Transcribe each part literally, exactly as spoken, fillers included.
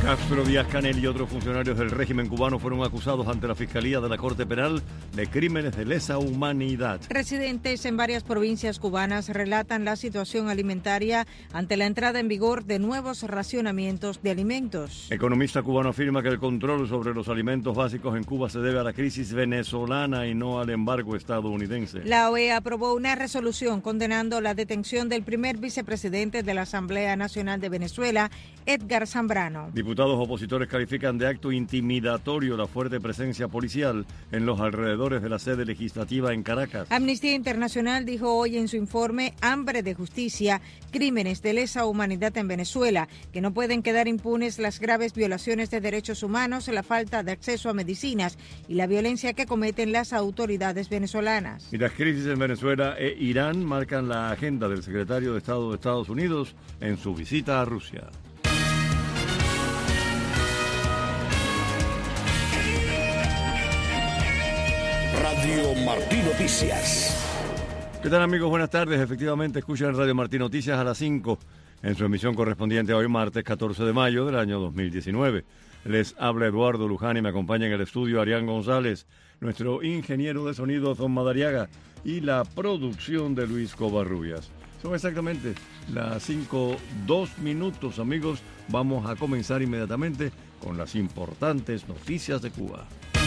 Castro, Díaz-Canel y otros funcionarios del régimen cubano fueron acusados ante la Fiscalía de la Corte Penal de crímenes de lesa humanidad. Residentes en varias provincias cubanas relatan la situación alimentaria ante la entrada en vigor de nuevos racionamientos de alimentos. Economista cubano afirma que el control sobre los alimentos básicos en Cuba se debe a la crisis venezolana y no al embargo estadounidense. La O E A aprobó una resolución condenando la detención del primer vicepresidente de la Asamblea Nacional de Venezuela, Edgar Zambrano. Diputados opositores califican de acto intimidatorio la fuerte presencia policial en los alrededores de la sede legislativa en Caracas. Amnistía Internacional dijo hoy en su informe Hambre de Justicia, crímenes de lesa humanidad en Venezuela, que no pueden quedar impunes las graves violaciones de derechos humanos, la falta de acceso a medicinas y la violencia que cometen las autoridades venezolanas. Y las crisis en Venezuela e Irán marcan la agenda del secretario de Estado de Estados Unidos en su visita a Rusia. Radio Martí Noticias. ¿Qué tal, amigos? Buenas tardes. Efectivamente, escuchan Radio Martí Noticias a las cinco en su emisión correspondiente a hoy, martes catorce de mayo del año dos mil diecinueve. Les habla Eduardo Luján y me acompaña en el estudio Arián González, nuestro ingeniero de sonido Don Madariaga y la producción de Luis Covarrubias. Son exactamente las cinco, dos minutos, amigos. Vamos a comenzar inmediatamente con las importantes noticias de Cuba.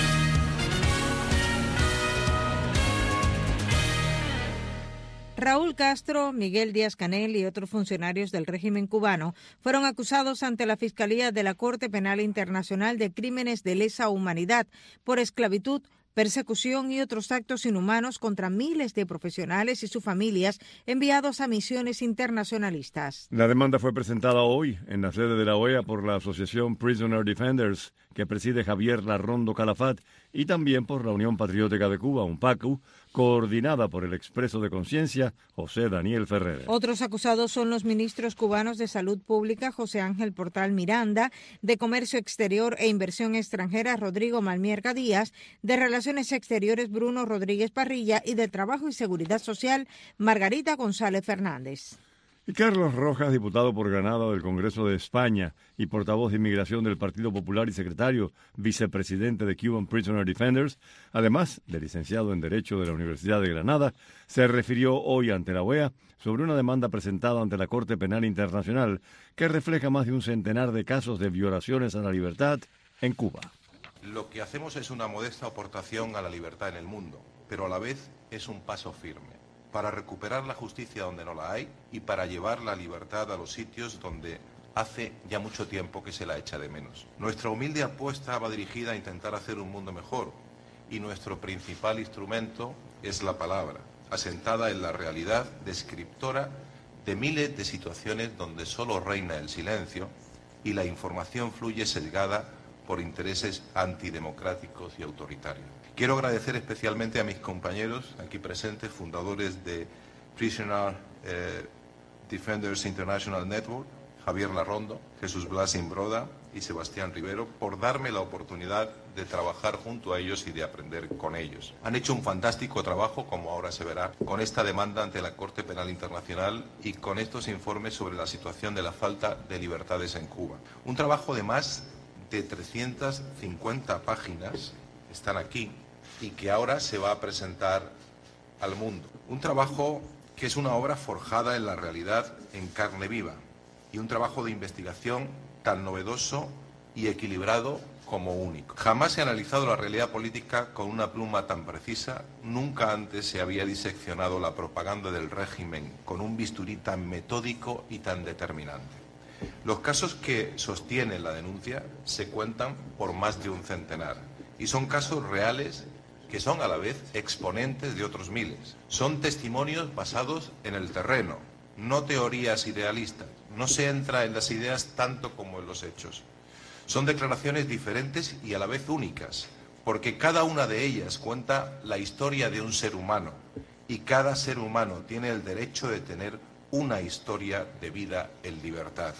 Raúl Castro, Miguel Díaz-Canel y otros funcionarios del régimen cubano fueron acusados ante la Fiscalía de la Corte Penal Internacional de crímenes de lesa humanidad por esclavitud, persecución y otros actos inhumanos contra miles de profesionales y sus familias enviados a misiones internacionalistas. La demanda fue presentada hoy en la sede de la O E A por la Asociación Prisoner Defenders, que preside Javier Larrondo Calafat, y también por la Unión Patriótica de Cuba, UNPACU, coordinada por el expreso de conciencia José Daniel Ferrer. Otros acusados son los ministros cubanos de Salud Pública José Ángel Portal Miranda, de Comercio Exterior e Inversión Extranjera Rodrigo Malmierga Díaz, de Relaciones Exteriores Bruno Rodríguez Parrilla y de Trabajo y Seguridad Social Margarita González Fernández. Y Carlos Rojas, diputado por Granada del Congreso de España y portavoz de Inmigración del Partido Popular y secretario vicepresidente de Cuban Prisoner Defenders, además de licenciado en Derecho de la Universidad de Granada, se refirió hoy ante la O E A sobre una demanda presentada ante la Corte Penal Internacional que refleja más de un centenar de casos de violaciones a la libertad en Cuba. Lo que hacemos es una modesta aportación a la libertad en el mundo, pero a la vez es un paso firme para recuperar la justicia donde no la hay y para llevar la libertad a los sitios donde hace ya mucho tiempo que se la echa de menos. Nuestra humilde apuesta va dirigida a intentar hacer un mundo mejor y nuestro principal instrumento es la palabra, asentada en la realidad descriptora de miles de situaciones donde solo reina el silencio y la información fluye sesgada por intereses antidemocráticos y autoritarios. Quiero agradecer especialmente a mis compañeros aquí presentes, fundadores de Prisoner eh, Defenders International Network, Javier Larrondo, Jesús Blas Imbroda y Sebastián Rivero, por darme la oportunidad de trabajar junto a ellos y de aprender con ellos. Han hecho un fantástico trabajo, como ahora se verá, con esta demanda ante la Corte Penal Internacional y con estos informes sobre la situación de la falta de libertades en Cuba. Un trabajo de más de trescientas cincuenta páginas, están aquí, y que ahora se va a presentar al mundo. Un trabajo que es una obra forjada en la realidad en carne viva y un trabajo de investigación tan novedoso y equilibrado como único. Jamás se ha analizado la realidad política con una pluma tan precisa, nunca antes se había diseccionado la propaganda del régimen con un bisturí tan metódico y tan determinante. Los casos que sostienen la denuncia se cuentan por más de un centenar y son casos reales que son a la vez exponentes de otros miles. Son testimonios basados en el terreno, no teorías idealistas. No se entra en las ideas tanto como en los hechos. Son declaraciones diferentes y a la vez únicas, porque cada una de ellas cuenta la historia de un ser humano y cada ser humano tiene el derecho de tener una historia de vida en libertad.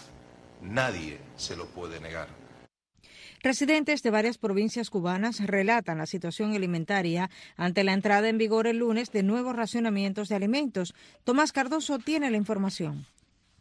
Nadie se lo puede negar. Residentes de varias provincias cubanas relatan la situación alimentaria ante la entrada en vigor el lunes de nuevos racionamientos de alimentos. Tomás Cardoso tiene la información.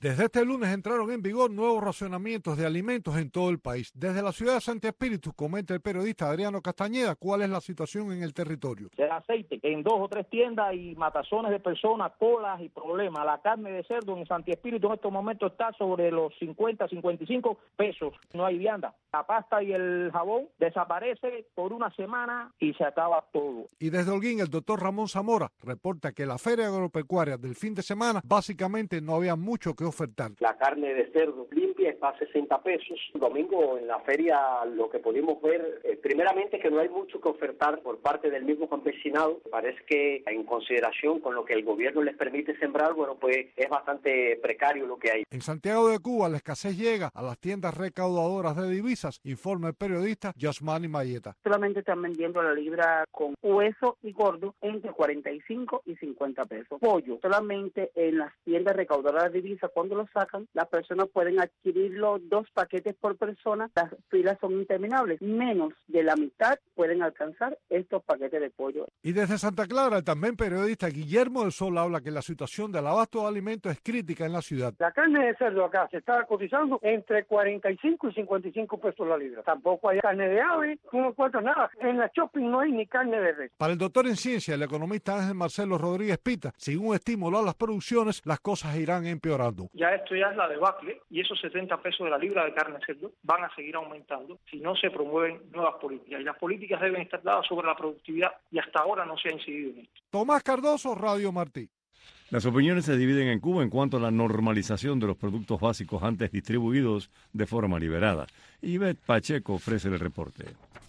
Desde este lunes entraron en vigor nuevos racionamientos de alimentos en todo el país. Desde la ciudad de Santi Espíritu, comenta el periodista Adriano Castañeda cuál es la situación en el territorio. El aceite en dos o tres tiendas y matazones de personas, colas y problemas. La carne de cerdo en Santi Espíritu en estos momentos está sobre los cincuenta, cincuenta y cinco pesos. No hay vianda. La pasta y el jabón desaparece por una semana y se acaba todo. Y desde Holguín, el doctor Ramón Zamora reporta que la feria agropecuaria del fin de semana básicamente no había mucho que ofertar. La carne de cerdo limpia está a sesenta pesos. El domingo en la feria lo que pudimos ver, eh, primeramente que no hay mucho que ofertar por parte del mismo campesinado. Parece que en consideración con lo que el gobierno les permite sembrar, bueno, pues es bastante precario lo que hay. En Santiago de Cuba la escasez llega a las tiendas recaudadoras de divisas, informa el periodista Yasmani Mayeta. Solamente están vendiendo la libra con hueso y gordo entre cuarenta y cinco y cincuenta pesos. Pollo, solamente en las tiendas recaudadoras de divisas, cuando lo sacan, las personas pueden adquirirlo dos paquetes por persona, las filas son interminables, menos de la mitad pueden alcanzar estos paquetes de pollo. Y desde Santa Clara, el también periodista Guillermo del Sol habla que la situación del abasto de alimentos es crítica en la ciudad. La carne de cerdo acá se está cotizando entre cuarenta y cinco y cincuenta y cinco pesos la libra. Tampoco hay carne de ave, no encuentro nada. En la shopping no hay ni carne de res. Para el doctor en ciencia, el economista Ángel Marcelo Rodríguez Pita, sin un estímulo a las producciones, las cosas irán empeorando. Ya esto ya es la debacle y esos setenta pesos de la libra de carne de cerdo van a seguir aumentando si no se promueven nuevas políticas. Y las políticas deben estar dadas sobre la productividad y hasta ahora no se ha incidido en esto. Tomás Cardoso, Radio Martí. Las opiniones se dividen en Cuba en cuanto a la normalización de los productos básicos antes distribuidos de forma liberada. Ivette Pacheco ofrece el reporte.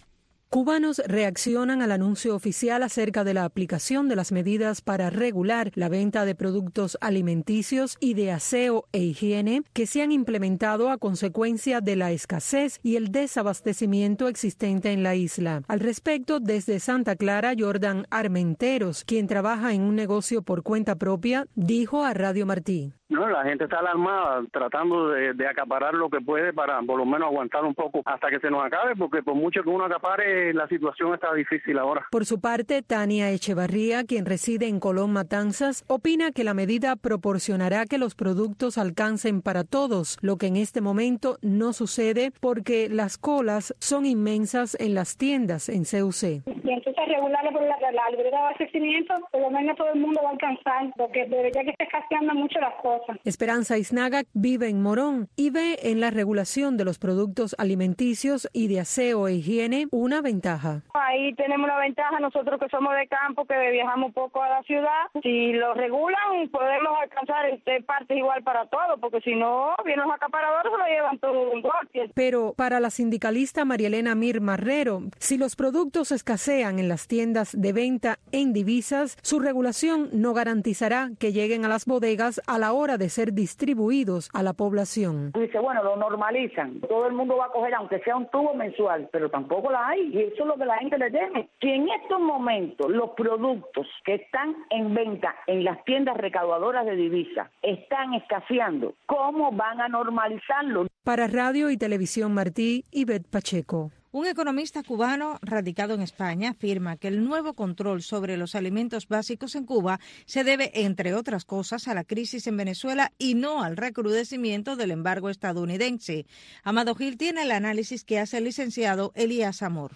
Cubanos reaccionan al anuncio oficial acerca de la aplicación de las medidas para regular la venta de productos alimenticios y de aseo e higiene que se han implementado a consecuencia de la escasez y el desabastecimiento existente en la isla. Al respecto, desde Santa Clara, Jordan Armenteros, quien trabaja en un negocio por cuenta propia, dijo a Radio Martí. No, la gente está alarmada, tratando de, de acaparar lo que puede para por lo menos aguantar un poco hasta que se nos acabe, porque por mucho que uno acapare, la situación está difícil ahora. Por su parte, Tania Echevarría, quien reside en Colón Matanzas, opina que la medida proporcionará que los productos alcancen para todos, lo que en este momento no sucede porque las colas son inmensas en las tiendas en C U C. Y entonces regularlo por la, la libreta de abastecimiento, por lo menos todo el mundo va a alcanzar, porque debería que esté escaseando mucho las cosas. Esperanza Isnaga vive en Morón y ve en la regulación de los productos alimenticios y de aseo e higiene una ventaja. Ahí tenemos una ventaja nosotros que somos de campo, que viajamos poco a la ciudad. Si lo regulan, podemos alcanzar este partes igual para todos, porque si no, vienen los acaparadores se lo llevan todo un golpe. Pero para la sindicalista María Elena Mir Marrero, si los productos escasean en las tiendas de venta en divisas, su regulación no garantizará que lleguen a las bodegas a la hora de ser distribuidos a la población. Dice, bueno, lo normalizan. Todo el mundo va a coger, aunque sea un tubo mensual, pero tampoco la hay. Y eso es lo que la gente le teme. Si en estos momentos los productos que están en venta en las tiendas recaudadoras de divisas están escaseando, ¿cómo van a normalizarlo? Para Radio y Televisión Martí, Ivette Pacheco. Un economista cubano radicado en España afirma que el nuevo control sobre los alimentos básicos en Cuba se debe, entre otras cosas, a la crisis en Venezuela y no al recrudecimiento del embargo estadounidense. Amado Gil tiene el análisis que hace el licenciado Elías Amor.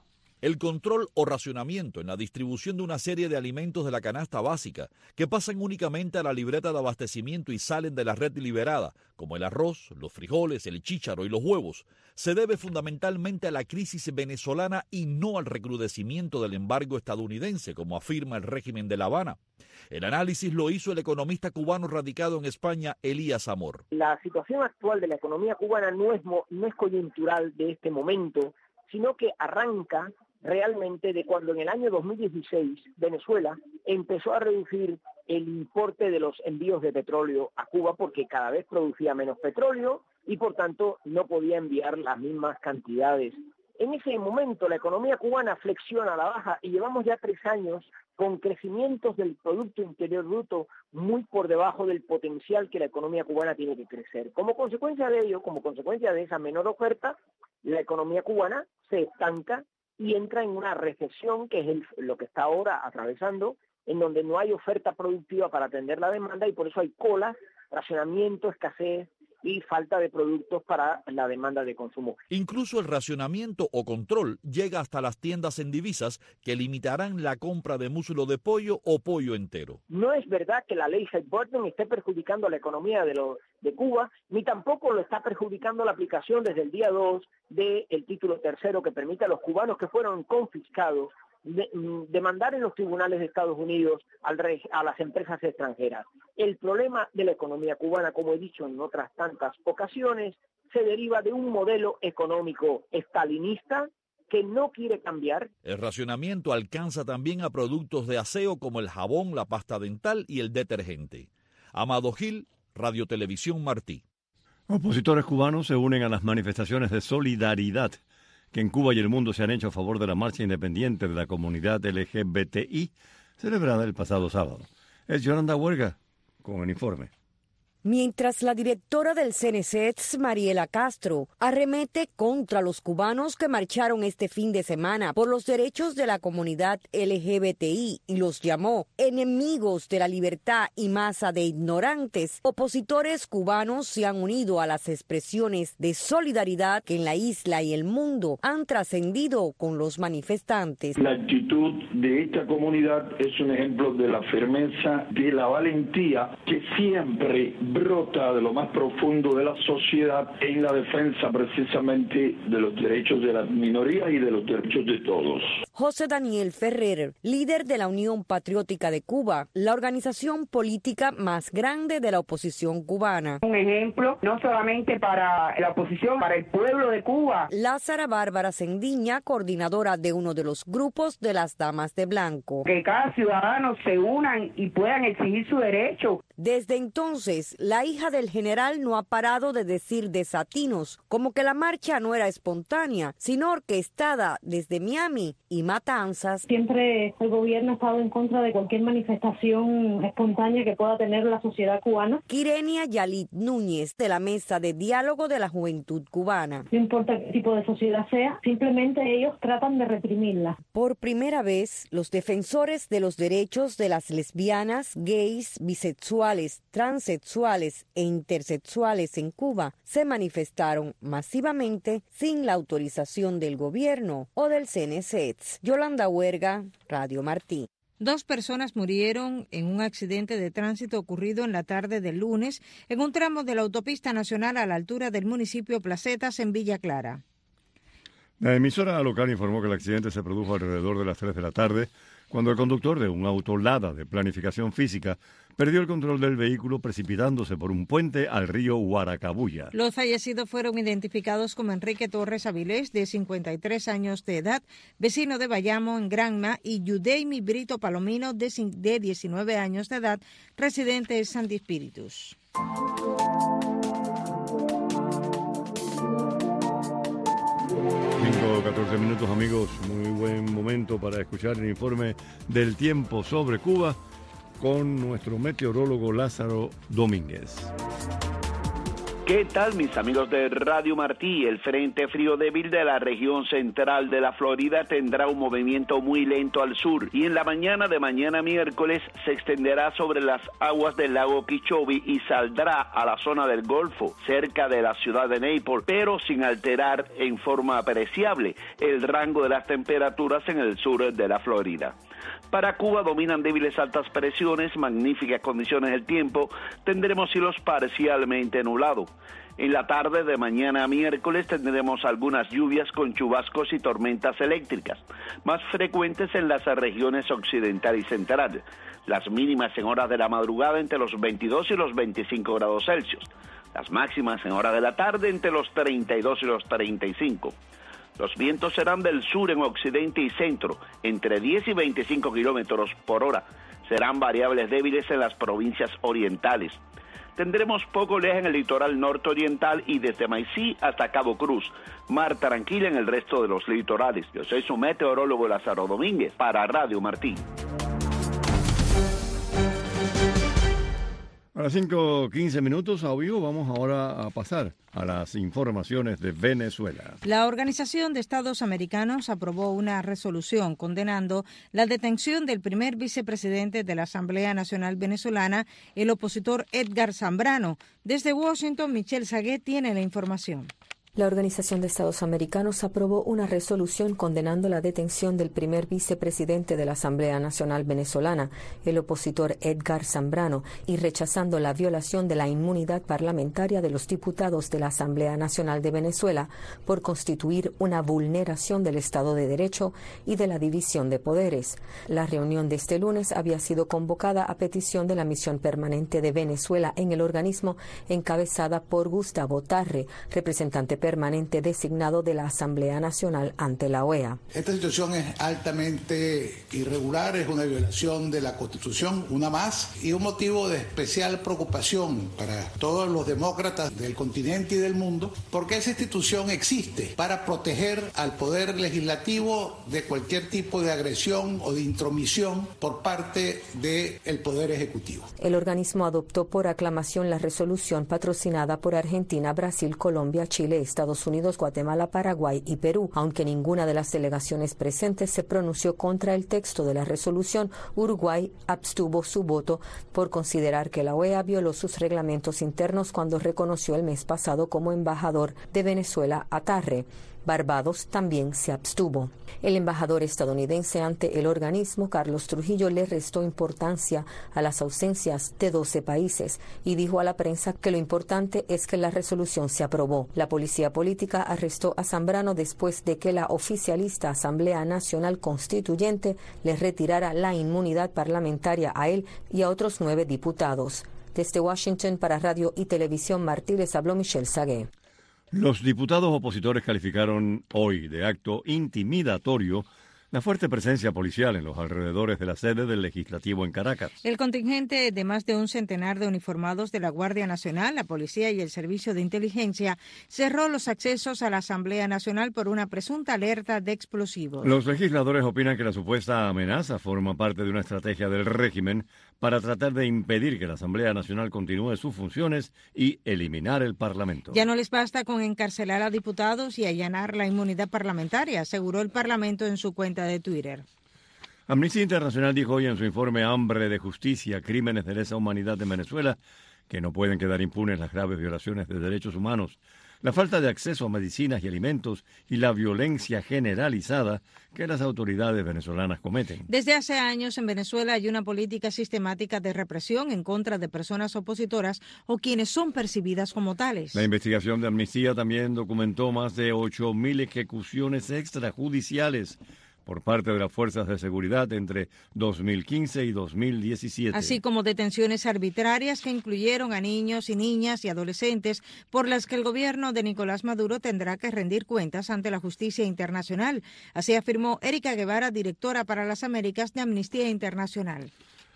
El control o racionamiento en la distribución de una serie de alimentos de la canasta básica que pasan únicamente a la libreta de abastecimiento y salen de la red liberada, como el arroz, los frijoles, el chícharo y los huevos, se debe fundamentalmente a la crisis venezolana y no al recrudecimiento del embargo estadounidense, como afirma el régimen de La Habana. El análisis lo hizo el economista cubano radicado en España, Elías Amor. La situación actual de la economía cubana no es, no es coyuntural de este momento, sino que arranca realmente de cuando en el año dos mil dieciséis Venezuela empezó a reducir el importe de los envíos de petróleo a Cuba porque cada vez producía menos petróleo y por tanto no podía enviar las mismas cantidades. En ese momento la economía cubana flexiona a la baja y llevamos ya tres años con crecimientos del Producto Interior Bruto muy por debajo del potencial que la economía cubana tiene que crecer. Como consecuencia de ello, como consecuencia de esa menor oferta, la economía cubana se estanca y entra en una recesión, que es el, lo que está ahora atravesando, en donde no hay oferta productiva para atender la demanda y por eso hay colas racionamiento, escasez y falta de productos para la demanda de consumo. Incluso el racionamiento o control llega hasta las tiendas en divisas que limitarán la compra de muslo de pollo o pollo entero. No es verdad que la ley Hart-Burton esté perjudicando la economía de, lo, de Cuba, ni tampoco lo está perjudicando la aplicación desde el día dos del título tercero que permite a los cubanos que fueron confiscados de, demandar en los tribunales de Estados Unidos al rey, a las empresas extranjeras. El problema de la economía cubana, como he dicho en otras tantas ocasiones, se deriva de un modelo económico estalinista que no quiere cambiar. El racionamiento alcanza también a productos de aseo como el jabón, la pasta dental y el detergente. Amado Gil, Radio Televisión Martí. Opositores cubanos se unen a las manifestaciones de solidaridad que en Cuba y el mundo se han hecho a favor de la marcha independiente de la comunidad L G B T I, celebrada el pasado sábado. Es Yolanda Huerga con el informe. Mientras la directora del C N C E T S, Mariela Castro, arremete contra los cubanos que marcharon este fin de semana por los derechos de la comunidad L G B T I y los llamó enemigos de la libertad y masa de ignorantes, opositores cubanos se han unido a las expresiones de solidaridad que en la isla y el mundo han trascendido con los manifestantes. La actitud de esta comunidad es un ejemplo de la firmeza, de la valentía que siempre brota de lo más profundo de la sociedad en la defensa precisamente de los derechos de las minorías y de los derechos de todos. José Daniel Ferrer, líder de la Unión Patriótica de Cuba, la organización política más grande de la oposición cubana. Un ejemplo no solamente para la oposición, para el pueblo de Cuba. Lázara Bárbara Sendiña, coordinadora de uno de los grupos de las Damas de Blanco. Que cada ciudadano se unan y puedan exigir su derecho. Desde entonces, la hija del general no ha parado de decir desatinos, como que la marcha no era espontánea, sino orquestada desde Miami y Matanzas. Siempre el gobierno ha estado en contra de cualquier manifestación espontánea que pueda tener la sociedad cubana. Kirenia Yalit Núñez, de la Mesa de Diálogo de la Juventud Cubana. No importa qué tipo de sociedad sea, simplemente ellos tratan de reprimirla. Por primera vez, los defensores de los derechos de las lesbianas, gays, bisexuales, transexuales e intersexuales en Cuba se manifestaron masivamente sin la autorización del gobierno o del C N C E T S. Yolanda Huerga, Radio Martí. Dos personas murieron en un accidente de tránsito ocurrido en la tarde del lunes en un tramo de la autopista nacional a la altura del municipio Placetas en Villa Clara. La emisora local informó que el accidente se produjo alrededor de las tres de la tarde, cuando el conductor de un auto Lada de planificación física perdió el control del vehículo precipitándose por un puente al río Huaracabuya. Los fallecidos fueron identificados como Enrique Torres Avilés, de cincuenta y tres años de edad, vecino de Bayamo, en Granma, y Yudeimi Brito Palomino, de diecinueve años de edad, residente de Santi Espíritus. cinco catorce minutos, amigos. Muy buen momento para escuchar el informe del tiempo sobre Cuba con nuestro meteorólogo Lázaro Domínguez. ¿Qué tal, mis amigos de Radio Martí? El frente frío débil de la región central de la Florida tendrá un movimiento muy lento al sur y en la mañana de mañana miércoles se extenderá sobre las aguas del lago Okeechobee y saldrá a la zona del Golfo, cerca de la ciudad de Naples, pero sin alterar en forma apreciable el rango de las temperaturas en el sur de la Florida. Para Cuba dominan débiles altas presiones, magníficas condiciones del tiempo, tendremos cielos parcialmente nublados. En la tarde de mañana a miércoles tendremos algunas lluvias con chubascos y tormentas eléctricas, más frecuentes en las regiones occidental y central. Las mínimas en horas de la madrugada entre los veintidós y los veinticinco grados Celsius. Las máximas en horas de la tarde entre los treinta y dos y los treinta y cinco. Los vientos serán del sur en occidente y centro, entre diez y veinticinco kilómetros por hora. Serán variables débiles en las provincias orientales. Tendremos poco oleaje en el litoral norte-oriental y desde Maicí hasta Cabo Cruz. Mar tranquila en el resto de los litorales. Yo soy su meteorólogo Lázaro Domínguez para Radio Martí. A las cinco quince minutos a vivo vamos ahora a pasar a las informaciones de Venezuela. La Organización de Estados Americanos aprobó una resolución condenando la detención del primer vicepresidente de la Asamblea Nacional Venezolana, el opositor Edgar Zambrano. Desde Washington, Michelle Saguet tiene la información. La Organización de Estados Americanos aprobó una resolución condenando la detención del primer vicepresidente de la Asamblea Nacional Venezolana, el opositor Edgar Zambrano, y rechazando la violación de la inmunidad parlamentaria de los diputados de la Asamblea Nacional de Venezuela por constituir una vulneración del Estado de Derecho y de la división de poderes. La reunión de este lunes había sido convocada a petición de la misión permanente de Venezuela en el organismo, encabezada por Gustavo Tarre, representante permanente designado de la Asamblea Nacional ante la O E A. Esta situación es altamente irregular, es una violación de la Constitución, una más, y un motivo de especial preocupación para todos los demócratas del continente y del mundo, porque esa institución existe para proteger al poder legislativo de cualquier tipo de agresión o de intromisión por parte del poder ejecutivo. El organismo adoptó por aclamación la resolución patrocinada por Argentina, Brasil, Colombia, Chile, Estados Unidos, Guatemala, Paraguay y Perú. Aunque ninguna de las delegaciones presentes se pronunció contra el texto de la resolución, Uruguay abstuvo su voto por considerar que la O E A violó sus reglamentos internos cuando reconoció el mes pasado como embajador de Venezuela a Tarre. Barbados también se abstuvo. El embajador estadounidense ante el organismo, Carlos Trujillo, le restó importancia a las ausencias de doce países y dijo a la prensa que lo importante es que la resolución se aprobó. La policía política arrestó a Zambrano después de que la oficialista Asamblea Nacional Constituyente le retirara la inmunidad parlamentaria a él y a otros nueve diputados. Desde Washington para Radio y Televisión Martí les habló Michelle Saguet. Los diputados opositores calificaron hoy de acto intimidatorio la fuerte presencia policial en los alrededores de la sede del Legislativo en Caracas. El contingente de más de un centenar de uniformados de la Guardia Nacional, la Policía y el Servicio de Inteligencia cerró los accesos a la Asamblea Nacional por una presunta alerta de explosivos. Los legisladores opinan que la supuesta amenaza forma parte de una estrategia del régimen para tratar de impedir que la Asamblea Nacional continúe sus funciones y eliminar el Parlamento. Ya no les basta con encarcelar a diputados y allanar la inmunidad parlamentaria, aseguró el Parlamento en su cuenta de Twitter. Amnistía Internacional dijo hoy en su informe Hambre de Justicia, Crímenes de Lesa Humanidad en Venezuela, que no pueden quedar impunes las graves violaciones de derechos humanos, la falta de acceso a medicinas y alimentos y la violencia generalizada que las autoridades venezolanas cometen. Desde hace años en Venezuela hay una política sistemática de represión en contra de personas opositoras o quienes son percibidas como tales. La investigación de Amnistía también documentó más de ocho mil ejecuciones extrajudiciales por parte de las fuerzas de seguridad entre dos mil quince y dos mil diecisiete. Así como detenciones arbitrarias que incluyeron a niños y niñas y adolescentes por las que el gobierno de Nicolás Maduro tendrá que rendir cuentas ante la justicia internacional. Así afirmó Erika Guevara, directora para las Américas de Amnistía Internacional.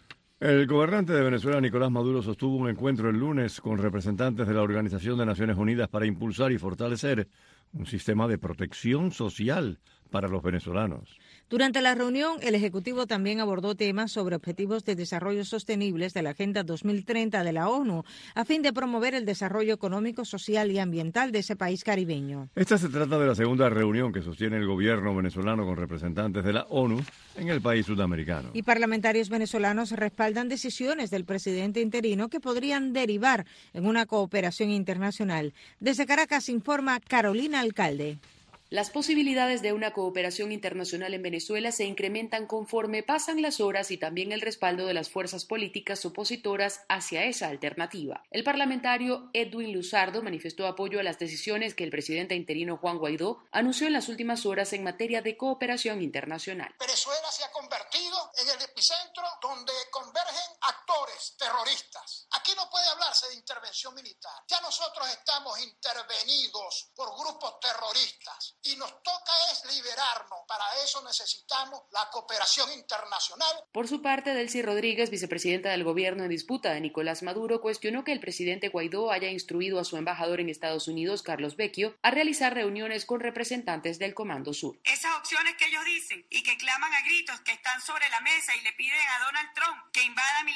El gobernante de Venezuela, Nicolás Maduro, sostuvo un encuentro el lunes con representantes de la Organización de Naciones Unidas para impulsar y fortalecer un sistema de protección social para los venezolanos. Durante la reunión, el Ejecutivo también abordó temas sobre objetivos de desarrollo sostenibles de la Agenda dos mil treinta de la ONU, a fin de promover el desarrollo económico, social y ambiental de ese país caribeño. Esta se trata de la segunda reunión que sostiene el gobierno venezolano con representantes de la ONU en el país sudamericano. Y parlamentarios venezolanos respaldan decisiones del presidente interino que podrían derivar en una cooperación internacional. Desde Caracas informa Carolina Alcalde. Las posibilidades de una cooperación internacional en Venezuela se incrementan conforme pasan las horas y también el respaldo de las fuerzas políticas opositoras hacia esa alternativa. El parlamentario Edwin Luzardo manifestó apoyo a las decisiones que el presidente interino Juan Guaidó anunció en las últimas horas en materia de cooperación internacional. Venezuela se ha convertido en el epicentro donde convergen actores terroristas. Aquí no puede hablarse de intervención militar. Ya nosotros estamos intervenidos por grupos terroristas. Y nos toca es liberarnos. Para eso necesitamos la cooperación internacional. Por su parte, Delcy Rodríguez, vicepresidenta del gobierno en disputa de Nicolás Maduro, cuestionó que el presidente Guaidó haya instruido a su embajador en Estados Unidos, Carlos Vecchio, a realizar reuniones con representantes del Comando Sur. Esas opciones que ellos dicen y que claman a gritos que están sobre la mesa y le piden a Donald Trump que invada militarmente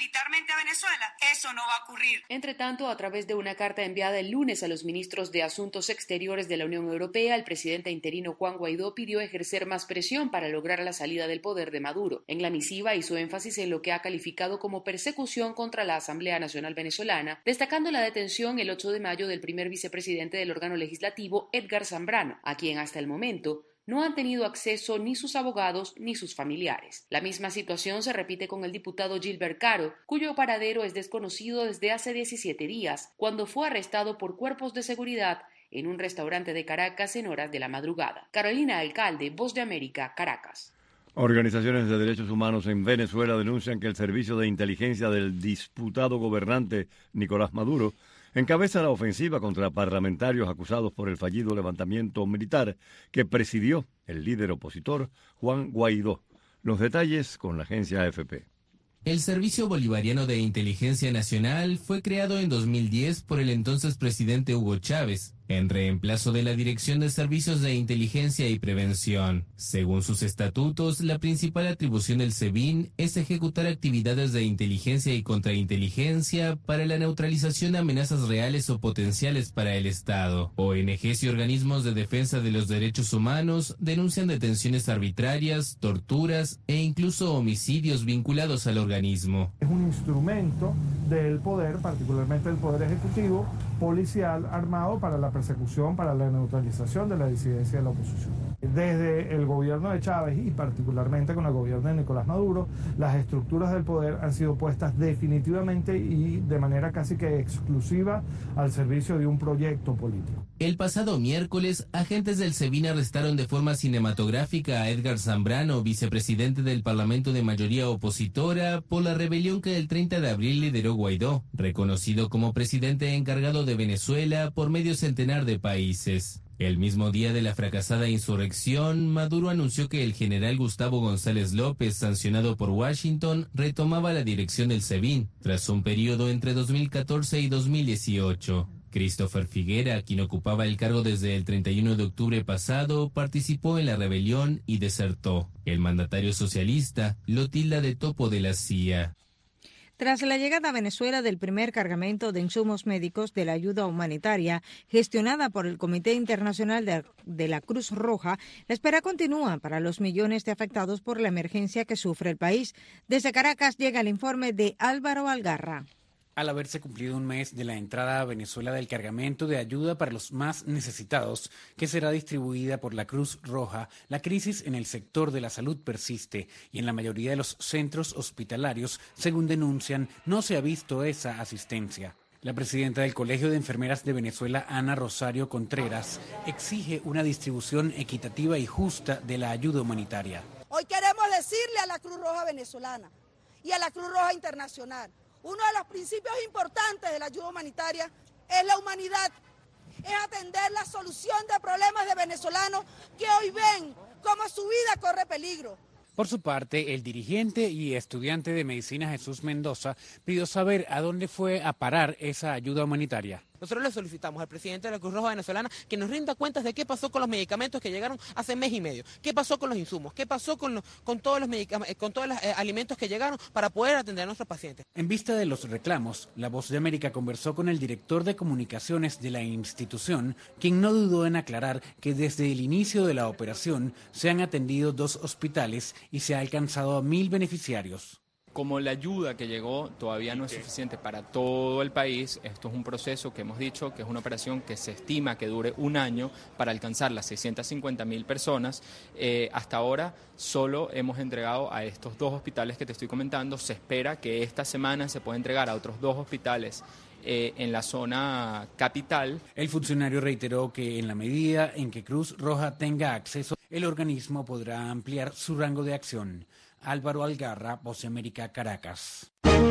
directamente a Venezuela. Eso no va a ocurrir. Entre tanto, a través de una carta enviada el lunes a los ministros de Asuntos Exteriores de la Unión Europea, el presidente interino Juan Guaidó pidió ejercer más presión para lograr la salida del poder de Maduro. En la misiva hizo énfasis en lo que ha calificado como persecución contra la Asamblea Nacional Venezolana, destacando la detención el ocho de mayo del primer vicepresidente del órgano legislativo, Edgar Zambrano, a quien hasta el momento no han tenido acceso ni sus abogados ni sus familiares. La misma situación se repite con el diputado Gilbert Caro, cuyo paradero es desconocido desde hace diecisiete días, cuando fue arrestado por cuerpos de seguridad en un restaurante de Caracas en horas de la madrugada. Carolina Alcalde, Voz de América, Caracas. Organizaciones de derechos humanos en Venezuela denuncian que el servicio de inteligencia del disputado gobernante Nicolás Maduro encabeza la ofensiva contra parlamentarios acusados por el fallido levantamiento militar que presidió el líder opositor Juan Guaidó. Los detalles con la agencia A F P. El Servicio Bolivariano de Inteligencia Nacional fue creado en dos mil diez por el entonces presidente Hugo Chávez, en reemplazo de la Dirección de Servicios de Inteligencia y Prevención. Según sus estatutos, la principal atribución del SEBIN es ejecutar actividades de inteligencia y contrainteligencia para la neutralización de amenazas reales o potenciales para el Estado. O N Ges y organismos de defensa de los derechos humanos denuncian detenciones arbitrarias, torturas e incluso homicidios vinculados al organismo. Es un instrumento del poder, particularmente del poder ejecutivo, policial, armado para la persecución, para la neutralización de la disidencia de la oposición. Desde el gobierno de Chávez y particularmente con el gobierno de Nicolás Maduro, las estructuras del poder han sido puestas definitivamente y de manera casi que exclusiva al servicio de un proyecto político. El pasado miércoles, agentes del SEBIN arrestaron de forma cinematográfica a Edgar Zambrano, vicepresidente del Parlamento de mayoría opositora, por la rebelión que el treinta de abril lideró Guaidó, reconocido como presidente encargado de Venezuela por medio centenar de países. El mismo día de la fracasada insurrección, Maduro anunció que el general Gustavo González López, sancionado por Washington, retomaba la dirección del SEBIN, tras un periodo entre dos mil catorce y dos mil dieciocho. Christopher Figuera, quien ocupaba el cargo desde el treinta y uno de octubre pasado, participó en la rebelión y desertó. El mandatario socialista lo tilda de topo de la C I A. Tras la llegada a Venezuela del primer cargamento de insumos médicos de la ayuda humanitaria gestionada por el Comité Internacional de, de la Cruz Roja, la espera continúa para los millones de afectados por la emergencia que sufre el país. Desde Caracas llega el informe de Álvaro Algarra. Al haberse cumplido un mes de la entrada a Venezuela del cargamento de ayuda para los más necesitados, que será distribuida por la Cruz Roja, la crisis en el sector de la salud persiste y en la mayoría de los centros hospitalarios, según denuncian, no se ha visto esa asistencia. La presidenta del Colegio de Enfermeras de Venezuela, Ana Rosario Contreras, exige una distribución equitativa y justa de la ayuda humanitaria. Hoy queremos decirle a la Cruz Roja venezolana y a la Cruz Roja internacional: uno de los principios importantes de la ayuda humanitaria es la humanidad, es atender la solución de problemas de venezolanos que hoy ven cómo su vida corre peligro. Por su parte, el dirigente y estudiante de medicina Jesús Mendoza pidió saber a dónde fue a parar esa ayuda humanitaria. Nosotros le solicitamos al presidente de la Cruz Roja venezolana que nos rinda cuentas de qué pasó con los medicamentos que llegaron hace mes y medio, qué pasó con los insumos, qué pasó con, los, con todos los medicamentos, con todos los eh, alimentos que llegaron para poder atender a nuestros pacientes. En vista de los reclamos, La Voz de América conversó con el director de comunicaciones de la institución, quien no dudó en aclarar que desde el inicio de la operación se han atendido dos hospitales y se ha alcanzado a mil beneficiarios. Como la ayuda que llegó todavía no es suficiente para todo el país, esto es un proceso que hemos dicho que es una operación que se estima que dure un año para alcanzar las seiscientas cincuenta mil personas. Eh, hasta ahora solo hemos entregado a estos dos hospitales que te estoy comentando. Se espera que esta semana se pueda entregar a otros dos hospitales eh, en la zona capital. El funcionario reiteró que en la medida en que Cruz Roja tenga acceso, el organismo podrá ampliar su rango de acción. Álvaro Algarra, Voz de América, Caracas.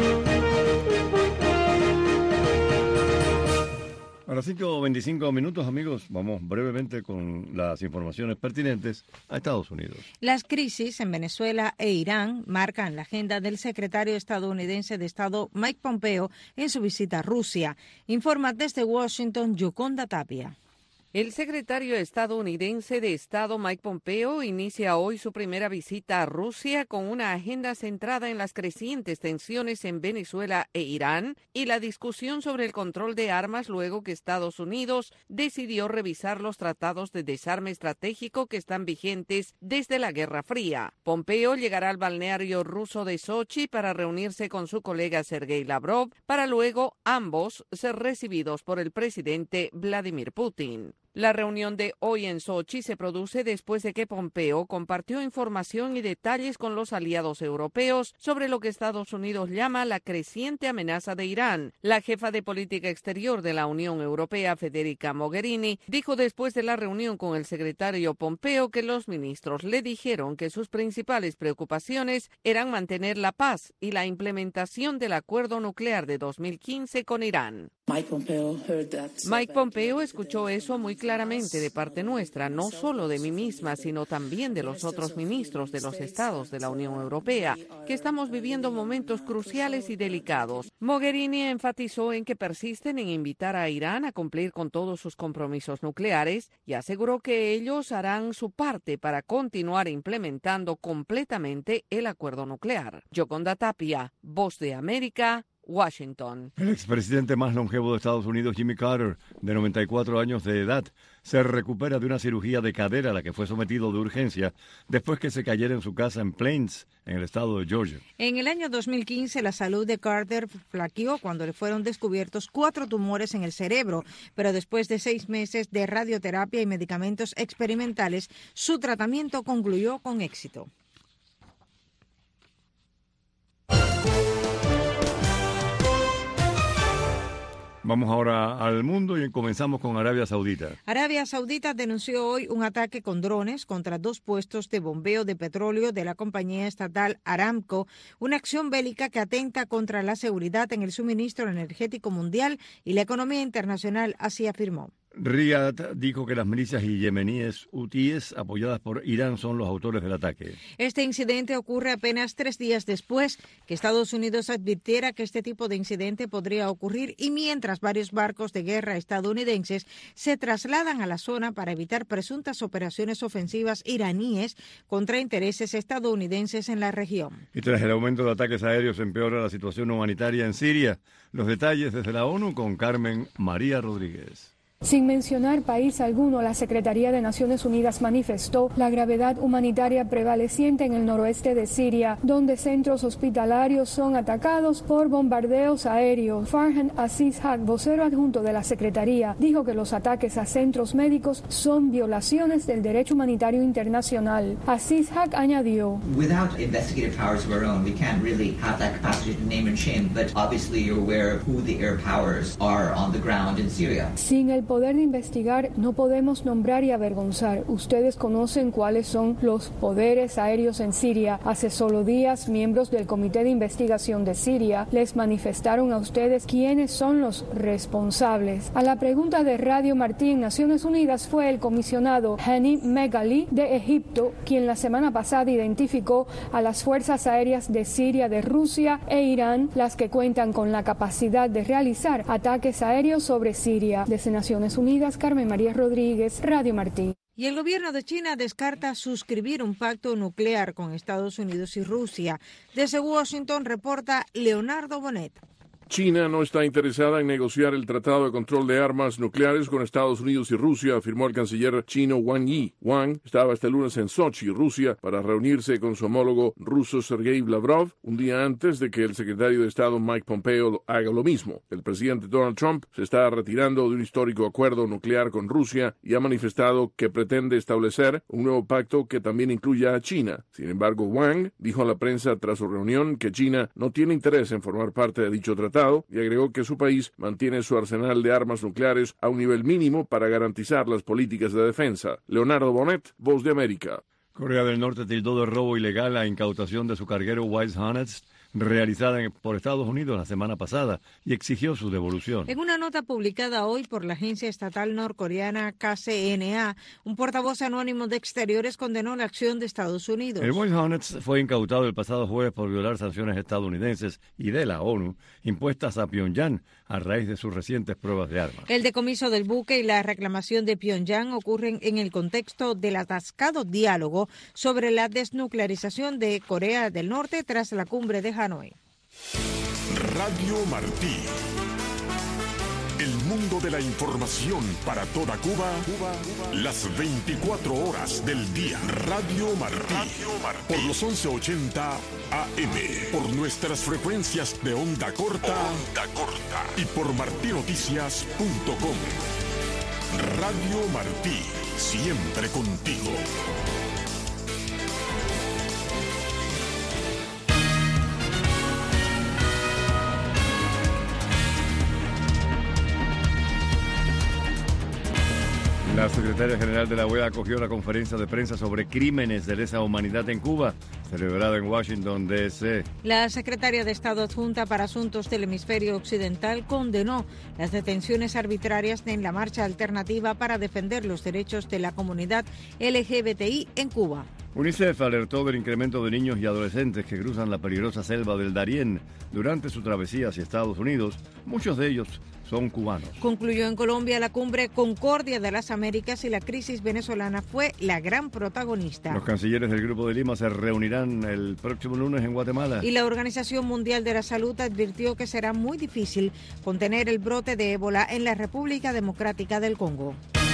A las cinco veinticinco minutos, amigos, vamos brevemente con las informaciones pertinentes a Estados Unidos. Las crisis en Venezuela e Irán marcan la agenda del secretario estadounidense de Estado Mike Pompeo en su visita a Rusia. Informa desde Washington, Yoconda Tapia. El secretario estadounidense de Estado Mike Pompeo inicia hoy su primera visita a Rusia con una agenda centrada en las crecientes tensiones en Venezuela e Irán y la discusión sobre el control de armas luego que Estados Unidos decidió revisar los tratados de desarme estratégico que están vigentes desde la Guerra Fría. Pompeo llegará al balneario ruso de Sochi para reunirse con su colega Sergei Lavrov para luego ambos ser recibidos por el presidente Vladimir Putin. La reunión de hoy en Sochi se produce después de que Pompeo compartió información y detalles con los aliados europeos sobre lo que Estados Unidos llama la creciente amenaza de Irán. La jefa de política exterior de la Unión Europea, Federica Mogherini, dijo después de la reunión con el secretario Pompeo que los ministros le dijeron que sus principales preocupaciones eran mantener la paz y la implementación del acuerdo nuclear de dos mil quince con Irán. Mike Pompeo, heard that. Mike Pompeo escuchó eso muy claramente de parte nuestra, no solo de mí misma, sino también de los otros ministros de los estados de la Unión Europea, que estamos viviendo momentos cruciales y delicados. Mogherini enfatizó en que persisten en invitar a Irán a cumplir con todos sus compromisos nucleares y aseguró que ellos harán su parte para continuar implementando completamente el acuerdo nuclear. Yoconda Tapia, Voz de América, Washington. El expresidente más longevo de Estados Unidos, Jimmy Carter, de noventa y cuatro años de edad, se recupera de una cirugía de cadera a la que fue sometido de urgencia después que se cayera en su casa en Plains, en el estado de Georgia. En el año dos mil quince, la salud de Carter flaqueó cuando le fueron descubiertos cuatro tumores en el cerebro, pero después de seis meses de radioterapia y medicamentos experimentales, su tratamiento concluyó con éxito. Vamos ahora al mundo y comenzamos con Arabia Saudita. Arabia Saudita denunció hoy un ataque con drones contra dos puestos de bombeo de petróleo de la compañía estatal Aramco, una acción bélica que atenta contra la seguridad en el suministro energético mundial y la economía internacional, así afirmó. Riyadh dijo que las milicias yemeníes hutíes apoyadas por Irán son los autores del ataque. Este incidente ocurre apenas tres días después que Estados Unidos advirtiera que este tipo de incidente podría ocurrir y mientras varios barcos de guerra estadounidenses se trasladan a la zona para evitar presuntas operaciones ofensivas iraníes contra intereses estadounidenses en la región. Y tras el aumento de ataques aéreos empeora la situación humanitaria en Siria. Los detalles desde la ONU con Carmen María Rodríguez. Sin mencionar país alguno, la Secretaría de Naciones Unidas manifestó la gravedad humanitaria prevaleciente en el noroeste de Siria, donde centros hospitalarios son atacados por bombardeos aéreos. Farhan Aziz Haq, vocero adjunto de la Secretaría, dijo que los ataques a centros médicos son violaciones del derecho humanitario internacional. Aziz Haq añadió: Without investigative powers of our own, we can't really have that capacity to name and shame, but obviously you're aware of who the air powers are on the ground in Syria. Sin el poder de investigar, no podemos nombrar y avergonzar. Ustedes conocen cuáles son los poderes aéreos en Siria. Hace solo días, miembros del Comité de Investigación de Siria les manifestaron a ustedes quiénes son los responsables. A la pregunta de Radio Martí en Naciones Unidas fue el comisionado Hani Megali de Egipto, quien la semana pasada identificó a las fuerzas aéreas de Siria, de Rusia e Irán, las que cuentan con la capacidad de realizar ataques aéreos sobre Siria. Desde Naciones Unidas, Carmen María Rodríguez, Radio Martí. Y el gobierno de China descarta suscribir un pacto nuclear con Estados Unidos y Rusia. Desde Washington reporta Leonardo Bonet. China no está interesada en negociar el Tratado de Control de Armas Nucleares con Estados Unidos y Rusia, afirmó el canciller chino Wang Yi. Wang estaba este lunes en Sochi, Rusia, para reunirse con su homólogo ruso Sergei Lavrov, un día antes de que el secretario de Estado Mike Pompeo haga lo mismo. El presidente Donald Trump se está retirando de un histórico acuerdo nuclear con Rusia y ha manifestado que pretende establecer un nuevo pacto que también incluya a China. Sin embargo, Wang dijo a la prensa tras su reunión que China no tiene interés en formar parte de dicho tratado y agregó que su país mantiene su arsenal de armas nucleares a un nivel mínimo para garantizar las políticas de defensa. Leonardo Bonet, Voz de América. Corea del Norte tildó de robo ilegal la incautación de su carguero Wise Honest realizada en, por Estados Unidos la semana pasada y exigió su devolución. En una nota publicada hoy por la agencia estatal norcoreana K C N A, un portavoz anónimo de Exteriores condenó la acción de Estados Unidos. El Boy Hornets fue incautado el pasado jueves por violar sanciones estadounidenses y de la ONU impuestas a Pyongyang a raíz de sus recientes pruebas de armas. El decomiso del buque y la reclamación de Pyongyang ocurren en el contexto del atascado diálogo sobre la desnuclearización de Corea del Norte tras la cumbre de Hanoi. Radio Martí. El mundo de la información para toda Cuba, Cuba, Cuba. Las veinticuatro horas del día. Radio Martí. Radio Martí. Por los once ochenta A M. Por nuestras frecuencias de onda corta. Onda corta. Y por martinoticias punto com. Radio Martí. Siempre contigo. La secretaria general de la O E A acogió la conferencia de prensa sobre crímenes de lesa humanidad en Cuba, celebrada en Washington, D C La secretaria de Estado adjunta para Asuntos del Hemisferio Occidental condenó las detenciones arbitrarias en la marcha alternativa para defender los derechos de la comunidad L G B T I en Cuba. UNICEF alertó del incremento de niños y adolescentes que cruzan la peligrosa selva del Darién durante su travesía hacia Estados Unidos. Muchos de ellos son cubanos. Concluyó en Colombia la cumbre Concordia de las Américas y la crisis venezolana fue la gran protagonista. Los cancilleres del Grupo de Lima se reunirán el próximo lunes en Guatemala. Y la Organización Mundial de la Salud advirtió que será muy difícil contener el brote de ébola en la República Democrática del Congo.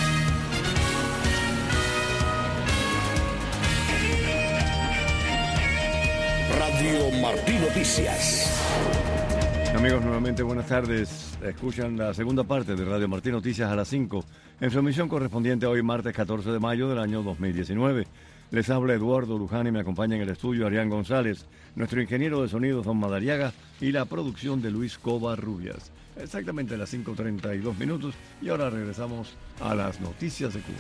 Radio Martí Noticias. Amigos, nuevamente buenas tardes. Escuchan la segunda parte de Radio Martí Noticias a las cinco, en su emisión correspondiente a hoy martes catorce de mayo del año dos mil diecinueve. Les habla Eduardo Luján y me acompaña en el estudio Arián González, nuestro ingeniero de sonido Don Madariaga y la producción de Luis Covarrubias. Exactamente a las cinco treinta y dos minutos y ahora regresamos a las noticias de Cuba.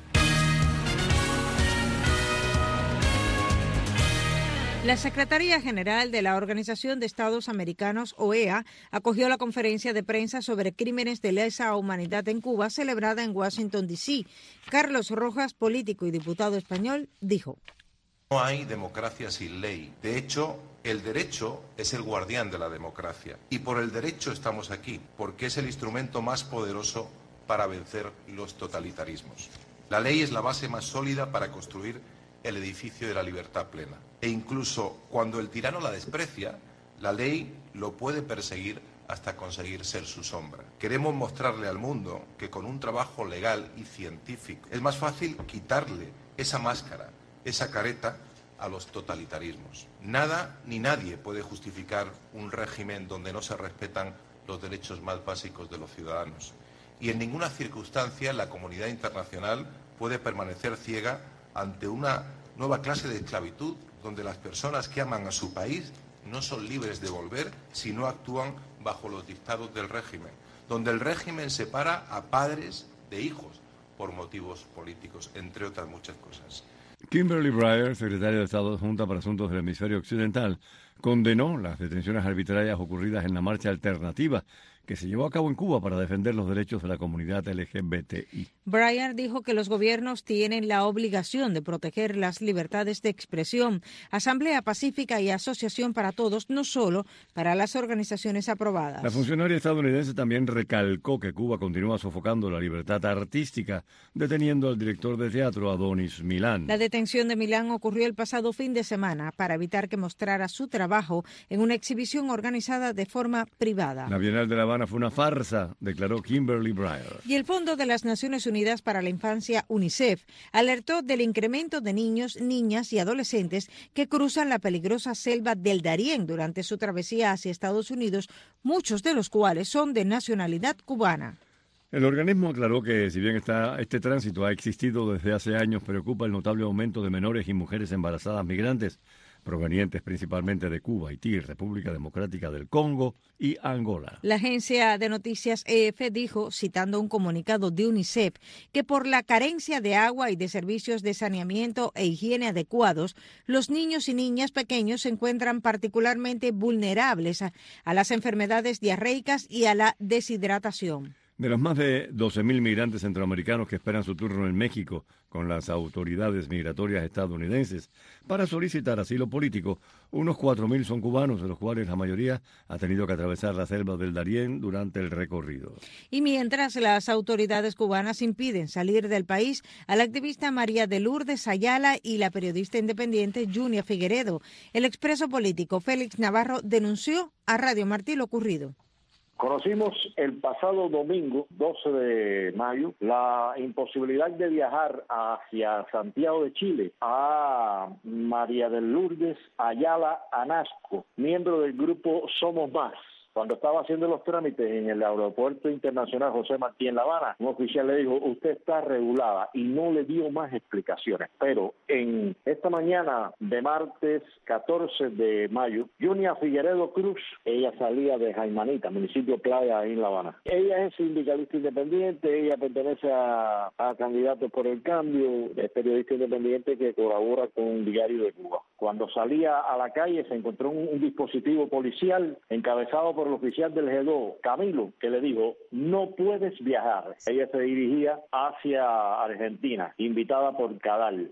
La Secretaría General de la Organización de Estados Americanos, O E A, acogió la conferencia de prensa sobre crímenes de lesa humanidad en Cuba, celebrada en Washington, D C Carlos Rojas, político y diputado español, dijo: No hay democracia sin ley. De hecho, el derecho es el guardián de la democracia. Y por el derecho estamos aquí, porque es el instrumento más poderoso para vencer los totalitarismos. La ley es la base más sólida para construir el edificio de la libertad plena. E incluso cuando el tirano la desprecia, la ley lo puede perseguir hasta conseguir ser su sombra. Queremos mostrarle al mundo que con un trabajo legal y científico es más fácil quitarle esa máscara, esa careta a los totalitarismos. Nada ni nadie puede justificar un régimen donde no se respetan los derechos más básicos de los ciudadanos. Y en ninguna circunstancia la comunidad internacional puede permanecer ciega ante una nueva clase de esclavitud donde las personas que aman a su país no son libres de volver si no actúan bajo los dictados del régimen, donde el régimen separa a padres de hijos por motivos políticos, entre otras muchas cosas. Kimberly Breyer, secretaria de Estado adjunta para Asuntos del Hemisferio Occidental, condenó las detenciones arbitrarias ocurridas en la marcha alternativa que se llevó a cabo en Cuba para defender los derechos de la comunidad L G B T I. Breyer dijo que los gobiernos tienen la obligación de proteger las libertades de expresión, asamblea pacífica y asociación para todos, no solo para las organizaciones aprobadas. La funcionaria estadounidense también recalcó que Cuba continúa sofocando la libertad artística, deteniendo al director de teatro Adonis Milán. La detención de Milán ocurrió el pasado fin de semana para evitar que mostrara su trabajo en una exhibición organizada de forma privada. La Bienal de La Habana fue una farsa, declaró Kimberly Breyer. Y el Fondo de las Naciones Unidas para la Infancia, UNICEF, alertó del incremento de niños, niñas y adolescentes que cruzan la peligrosa selva del Darién durante su travesía hacia Estados Unidos, muchos de los cuales son de nacionalidad cubana. El organismo aclaró que, si bien está, este tránsito ha existido desde hace años, preocupa el notable aumento de menores y mujeres embarazadas migrantes. provenientes principalmente de Cuba, Haití, República Democrática del Congo y Angola. La agencia de noticias E F dijo, citando un comunicado de UNICEF, que por la carencia de agua y de servicios de saneamiento e higiene adecuados, los niños y niñas pequeños se encuentran particularmente vulnerables a, a las enfermedades diarreicas y a la deshidratación. De los más de doce mil migrantes centroamericanos que esperan su turno en México con las autoridades migratorias estadounidenses para solicitar asilo político, unos cuatro mil son cubanos, de los cuales la mayoría ha tenido que atravesar la selva del Darién durante el recorrido. Y mientras las autoridades cubanas impiden salir del país a la activista María de Lourdes Ayala y la periodista independiente Junia Figueredo, el expreso político Félix Navarro denunció a Radio Martí lo ocurrido. Conocimos el pasado domingo, doce de mayo, la imposibilidad de viajar hacia Santiago de Chile a María de Lourdes Ayala Anasco, miembro del grupo Somos Más. Cuando estaba haciendo los trámites en el aeropuerto internacional José Martí en La Habana, un oficial le dijo, usted está regulada, y no le dio más explicaciones. Pero en esta mañana de martes catorce de mayo, Junia Figueredo Cruz, ella salía de Jaimanita, municipio Playa, ahí en La Habana. Ella es sindicalista independiente, ella pertenece a, a Candidatos por el Cambio, es periodista independiente que colabora con un diario de Cuba. Cuando salía a la calle se encontró un, un dispositivo policial encabezado por el oficial del G dos, Camilo, que le dijo, no puedes viajar. Ella se dirigía hacia Argentina, invitada por Cadal.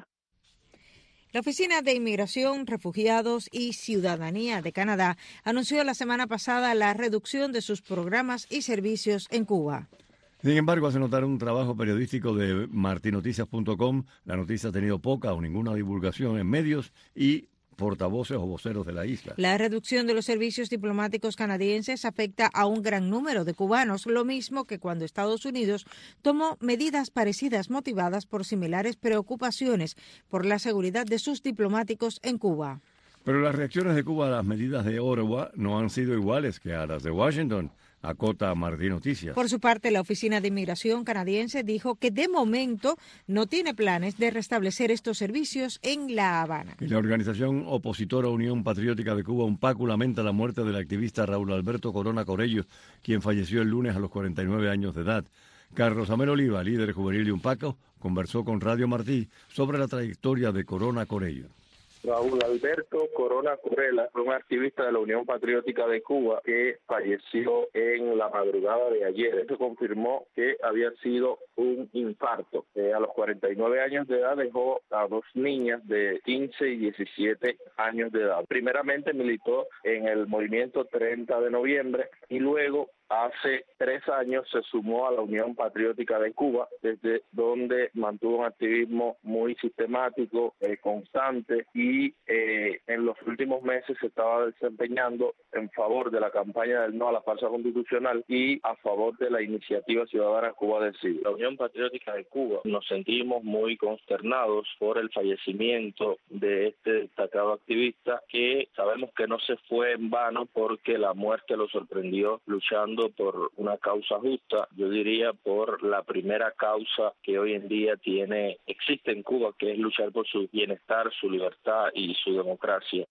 La Oficina de Inmigración, Refugiados y Ciudadanía de Canadá anunció la semana pasada la reducción de sus programas y servicios en Cuba. Sin embargo, hace notar un trabajo periodístico de martinoticias punto com, la noticia ha tenido poca o ninguna divulgación en medios y portavoces o voceros de la isla. La reducción de los servicios diplomáticos canadienses afecta a un gran número de cubanos, lo mismo que cuando Estados Unidos tomó medidas parecidas motivadas por similares preocupaciones por la seguridad de sus diplomáticos en Cuba. Pero las reacciones de Cuba a las medidas de Ottawa no han sido iguales que a las de Washington, acota Martí Noticias. Por su parte, la Oficina de Inmigración canadiense dijo que de momento no tiene planes de restablecer estos servicios en La Habana. Y la organización opositora Unión Patriótica de Cuba, UNPACU, lamenta la muerte del activista Raúl Alberto Corona Corello, quien falleció el lunes a los cuarenta y nueve años de edad. Carlos Amel Oliva, líder juvenil de UNPACU, conversó con Radio Martí sobre la trayectoria de Corona Corello. Raúl Alberto Corona Corella fue un activista de la Unión Patriótica de Cuba que falleció en la madrugada de ayer. Esto confirmó que había sido un infarto. Eh, a los cuarenta y nueve años de edad dejó a dos niñas de quince y diecisiete años de edad. Primeramente militó en el movimiento treinta de noviembre y luego hace tres años se sumó a la Unión Patriótica de Cuba, desde donde mantuvo un activismo muy sistemático, eh, constante, y eh, en los últimos meses se estaba desempeñando en favor de la campaña del no a la falsa constitucional y a favor de la iniciativa ciudadana Cuba Decide. La Unión Patriótica de Cuba nos sentimos muy consternados por el fallecimiento de este destacado activista, que sabemos que no se fue en vano porque la muerte lo sorprendió luchando por una causa justa, yo diría por la primera causa que hoy en día tiene existe en Cuba, que es luchar por su bienestar, su libertad y su democracia.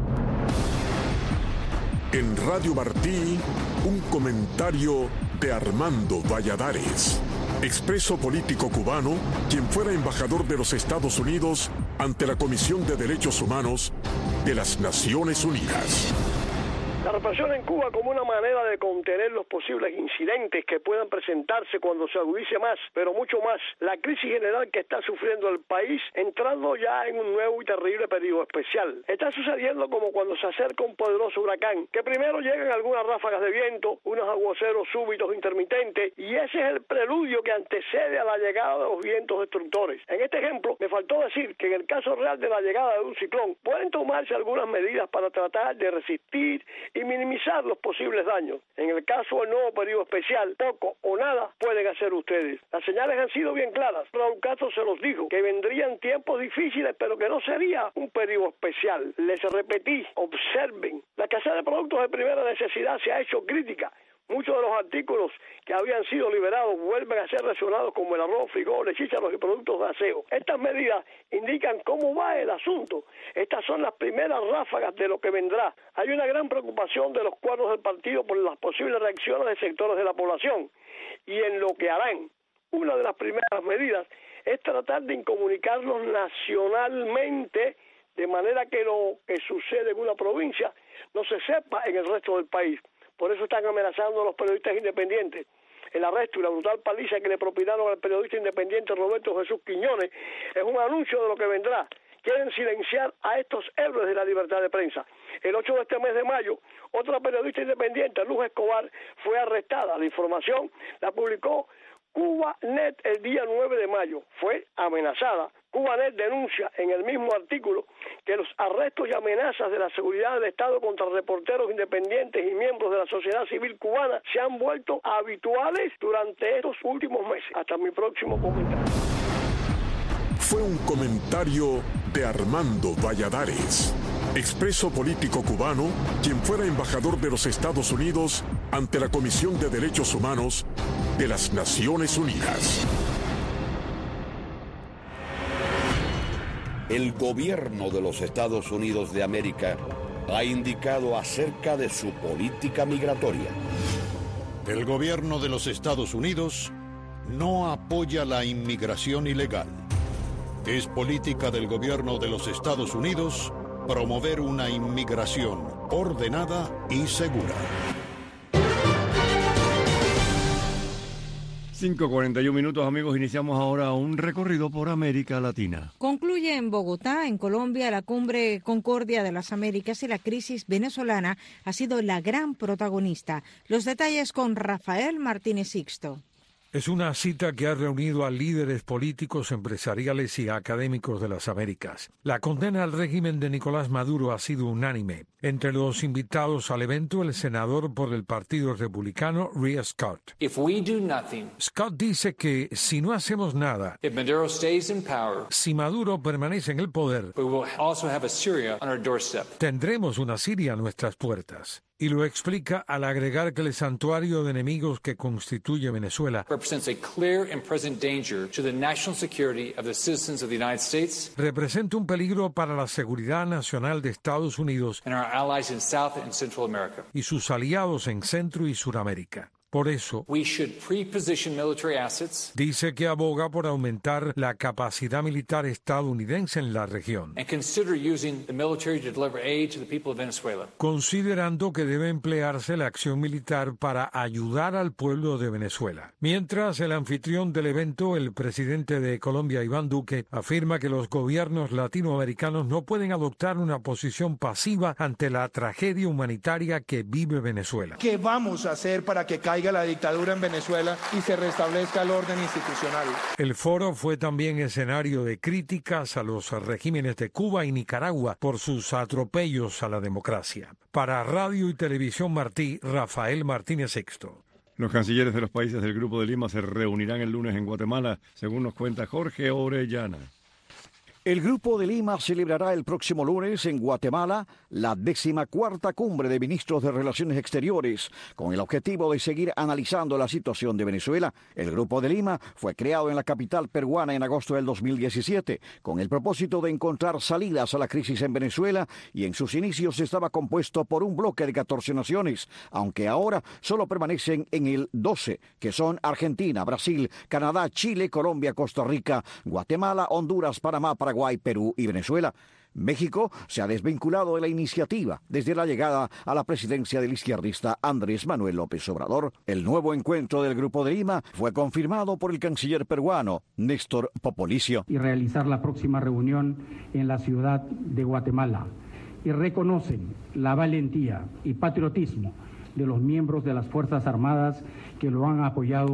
En Radio Martí, un comentario de Armando Valladares, expreso político cubano, quien fuera embajador de los Estados Unidos ante la Comisión de Derechos Humanos de las Naciones Unidas. La represión en Cuba como una manera de contener los posibles incidentes que puedan presentarse cuando se agudice más, pero mucho más, la crisis general que está sufriendo el país, entrando ya en un nuevo y terrible periodo especial. Está sucediendo como cuando se acerca un poderoso huracán, que primero llegan algunas ráfagas de viento, unos aguaceros súbitos intermitentes, y ese es el preludio que antecede a la llegada de los vientos destructores. En este ejemplo, me faltó decir que en el caso real de la llegada de un ciclón, pueden tomarse algunas medidas para tratar de resistir y minimizar los posibles daños. En el caso del nuevo periodo especial, poco o nada pueden hacer ustedes. Las señales han sido bien claras. Raúl Castro se los dijo, que vendrían tiempos difíciles, pero que no sería un periodo especial. Les repetí, observen. La escasez de productos de primera necesidad se ha hecho crítica. Muchos de los artículos que habían sido liberados vuelven a ser relacionados como el arroz, frijoles, chícharos y productos de aseo. Estas medidas indican cómo va el asunto. Estas son las primeras ráfagas de lo que vendrá. Hay una gran preocupación de los cuadros del partido por las posibles reacciones de sectores de la población y en lo que harán. Una de las primeras medidas es tratar de incomunicarlos nacionalmente de manera que lo que sucede en una provincia no se sepa en el resto del país. Por eso están amenazando a los periodistas independientes. El arresto y la brutal paliza que le propinaron al periodista independiente Roberto Jesús Quiñones es un anuncio de lo que vendrá. Quieren silenciar a estos héroes de la libertad de prensa. El ocho de este mes de mayo, otra periodista independiente, Luz Escobar, fue arrestada. La información la publicó CubaNet el día nueve de mayo. Fue amenazada. CubaNet denuncia en el mismo artículo que los arrestos y amenazas de la seguridad del Estado contra reporteros independientes y miembros de la sociedad civil cubana se han vuelto habituales durante estos últimos meses. Hasta mi próximo comentario. Fue un comentario de Armando Valladares, expreso político cubano, quien fuera embajador de los Estados Unidos ante la Comisión de Derechos Humanos de las Naciones Unidas. El gobierno de los Estados Unidos de América ha indicado acerca de su política migratoria. El gobierno de los Estados Unidos no apoya la inmigración ilegal. Es política del gobierno de los Estados Unidos promover una inmigración ordenada y segura. cinco cuarenta y uno minutos, amigos. Iniciamos ahora un recorrido por América Latina. Concluye en Bogotá, en Colombia, la Cumbre Concordia de las Américas y la crisis venezolana ha sido la gran protagonista. Los detalles con Rafael Martínez Sixto. Es una cita que ha reunido a líderes políticos, empresariales y académicos de las Américas. La condena al régimen de Nicolás Maduro ha sido unánime. Entre los invitados al evento, el senador por el Partido Republicano, Ria Scott. If we do nothing, Scott dice que si no hacemos nada, if Maduro stays in power, si Maduro permanece en el poder, we will also have a Syria on our doorstep. Tendremos una Siria a nuestras puertas. Y lo explica al agregar que el santuario de enemigos que constituye Venezuela represents a clear and present danger to the national security of the citizens of the United States, representa un peligro para la seguridad nacional de Estados Unidos and our allies in South and Central America. Y sus aliados en Centro y Suramérica. Por eso, We should pre-position military assets, dice que aboga por aumentar la capacidad militar estadounidense en la región, and consider using the military to deliver aid to the people of Venezuela. Considerando que debe emplearse la acción militar para ayudar al pueblo de Venezuela. Mientras, el anfitrión del evento, el presidente de Colombia, Iván Duque, afirma que los gobiernos latinoamericanos no pueden adoptar una posición pasiva ante la tragedia humanitaria que vive Venezuela. ¿Qué vamos a hacer para que caiga la dictadura en Venezuela y se restablezca el orden institucional? El foro fue también escenario de críticas a los regímenes de Cuba y Nicaragua por sus atropellos a la democracia. Para Radio y Televisión Martí, Rafael Martínez Sixto. Los cancilleres de los países del Grupo de Lima se reunirán el lunes en Guatemala, según nos cuenta Jorge Orellana. El Grupo de Lima celebrará el próximo lunes en Guatemala la decimacuarta cumbre de ministros de Relaciones Exteriores, con el objetivo de seguir analizando la situación de Venezuela. El Grupo de Lima fue creado en la capital peruana en agosto del dos mil diecisiete, con el propósito de encontrar salidas a la crisis en Venezuela, y en sus inicios estaba compuesto por un bloque de catorce naciones, aunque ahora solo permanecen en el doce, que son Argentina, Brasil, Canadá, Chile, Colombia, Costa Rica, Guatemala, Honduras, Panamá, Paraguay, Perú y Venezuela. México se ha desvinculado de la iniciativa desde la llegada a la presidencia del izquierdista Andrés Manuel López Obrador. El nuevo encuentro del Grupo de Lima fue confirmado por el canciller peruano Néstor Popolicio. Y realizar la próxima reunión en la ciudad de Guatemala. Y reconocen la valentía y patriotismo de los miembros de las Fuerzas Armadas que lo han apoyado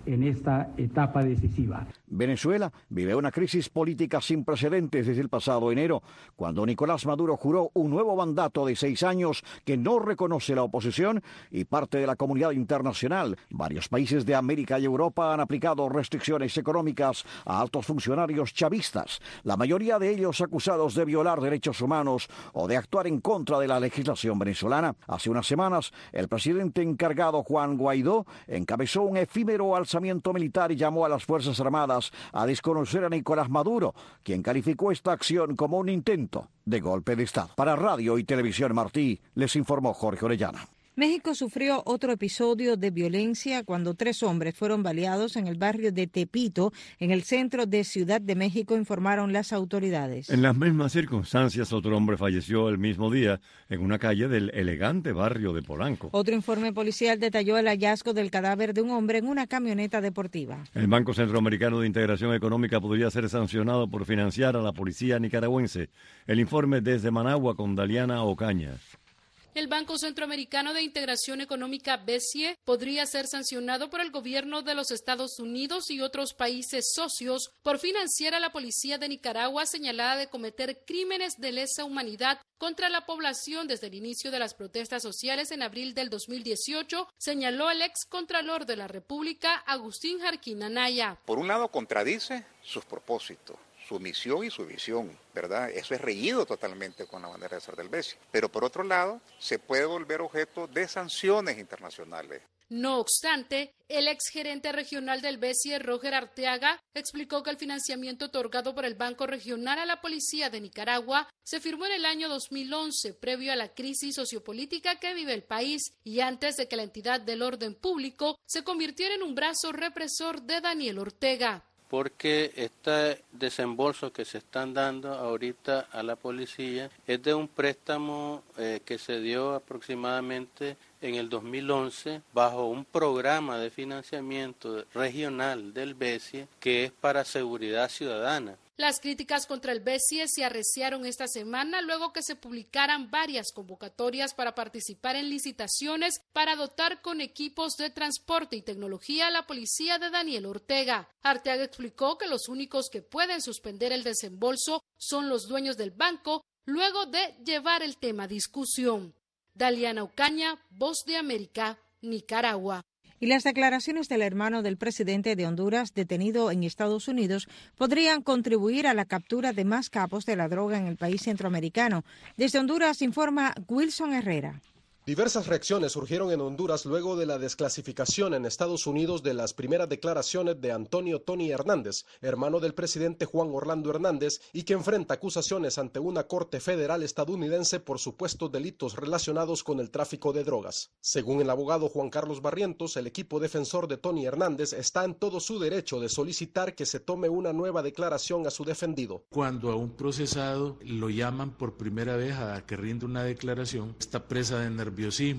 en esta etapa decisiva. Venezuela vive una crisis política sin precedentes desde el pasado enero, cuando Nicolás Maduro juró un nuevo mandato de seis años que no reconoce la oposición y parte de la comunidad internacional. Varios países de América y Europa han aplicado restricciones económicas a altos funcionarios chavistas, la mayoría de ellos acusados de violar derechos humanos o de actuar en contra de la legislación venezolana. Hace unas semanas, el presidente encargado Juan Guaidó encabezó un efímero alzamiento militar y llamó a las Fuerzas Armadas a desconocer a Nicolás Maduro, quien calificó esta acción como un intento de golpe de Estado. Para Radio y Televisión Martí, les informó Jorge Orellana. México sufrió otro episodio de violencia cuando tres hombres fueron baleados en el barrio de Tepito, en el centro de Ciudad de México, informaron las autoridades. En las mismas circunstancias, otro hombre falleció el mismo día en una calle del elegante barrio de Polanco. Otro informe policial detalló el hallazgo del cadáver de un hombre en una camioneta deportiva. El Banco Centroamericano de Integración Económica podría ser sancionado por financiar a la policía nicaragüense. El informe desde Managua con Daliana Ocaña. El Banco Centroamericano de Integración Económica, B C E, podría ser sancionado por el gobierno de los Estados Unidos y otros países socios por financiar a la policía de Nicaragua señalada de cometer crímenes de lesa humanidad contra la población desde el inicio de las protestas sociales en abril del dos mil dieciocho, señaló el ex contralor de la República, Agustín Jarquín Anaya. Por un lado, contradice sus propósitos, su misión y su visión, ¿verdad? Eso es reñido totalmente con la manera de ser del B C E. Pero por otro lado, se puede volver objeto de sanciones internacionales. No obstante, el exgerente regional del B C E, Roger Arteaga, explicó que el financiamiento otorgado por el Banco Regional a la Policía de Nicaragua se firmó en el año dos mil once, previo a la crisis sociopolítica que vive el país y antes de que la entidad del orden público se convirtiera en un brazo represor de Daniel Ortega. Porque este desembolso que se están dando ahorita a la policía es de un préstamo eh, que se dio aproximadamente en el dos mil once bajo un programa de financiamiento regional del B C E que es para seguridad ciudadana. Las críticas contra el B C E se arreciaron esta semana luego que se publicaran varias convocatorias para participar en licitaciones para dotar con equipos de transporte y tecnología a la policía de Daniel Ortega. Arteaga explicó que los únicos que pueden suspender el desembolso son los dueños del banco luego de llevar el tema a discusión. Daliana Ocaña, Voz de América, Nicaragua. Y las declaraciones del hermano del presidente de Honduras detenido en Estados Unidos podrían contribuir a la captura de más capos de la droga en el país centroamericano. Desde Honduras informa Wilson Herrera. Diversas reacciones surgieron en Honduras luego de la desclasificación en Estados Unidos de las primeras declaraciones de Antonio Tony Hernández, hermano del presidente Juan Orlando Hernández, y que enfrenta acusaciones ante una corte federal estadounidense por supuestos delitos relacionados con el tráfico de drogas. Según el abogado Juan Carlos Barrientos, el equipo defensor de Tony Hernández está en todo su derecho de solicitar que se tome una nueva declaración a su defendido. Cuando a un procesado lo llaman por primera vez a que rinde una declaración, está presa de nerviosismo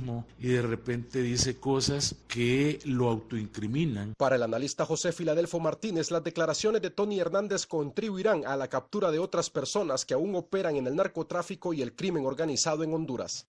y de repente dice cosas que lo autoincriminan. Para el analista José Filadelfo Martínez, las declaraciones de Tony Hernández contribuirán a la captura de otras personas que aún operan en el narcotráfico y el crimen organizado en Honduras.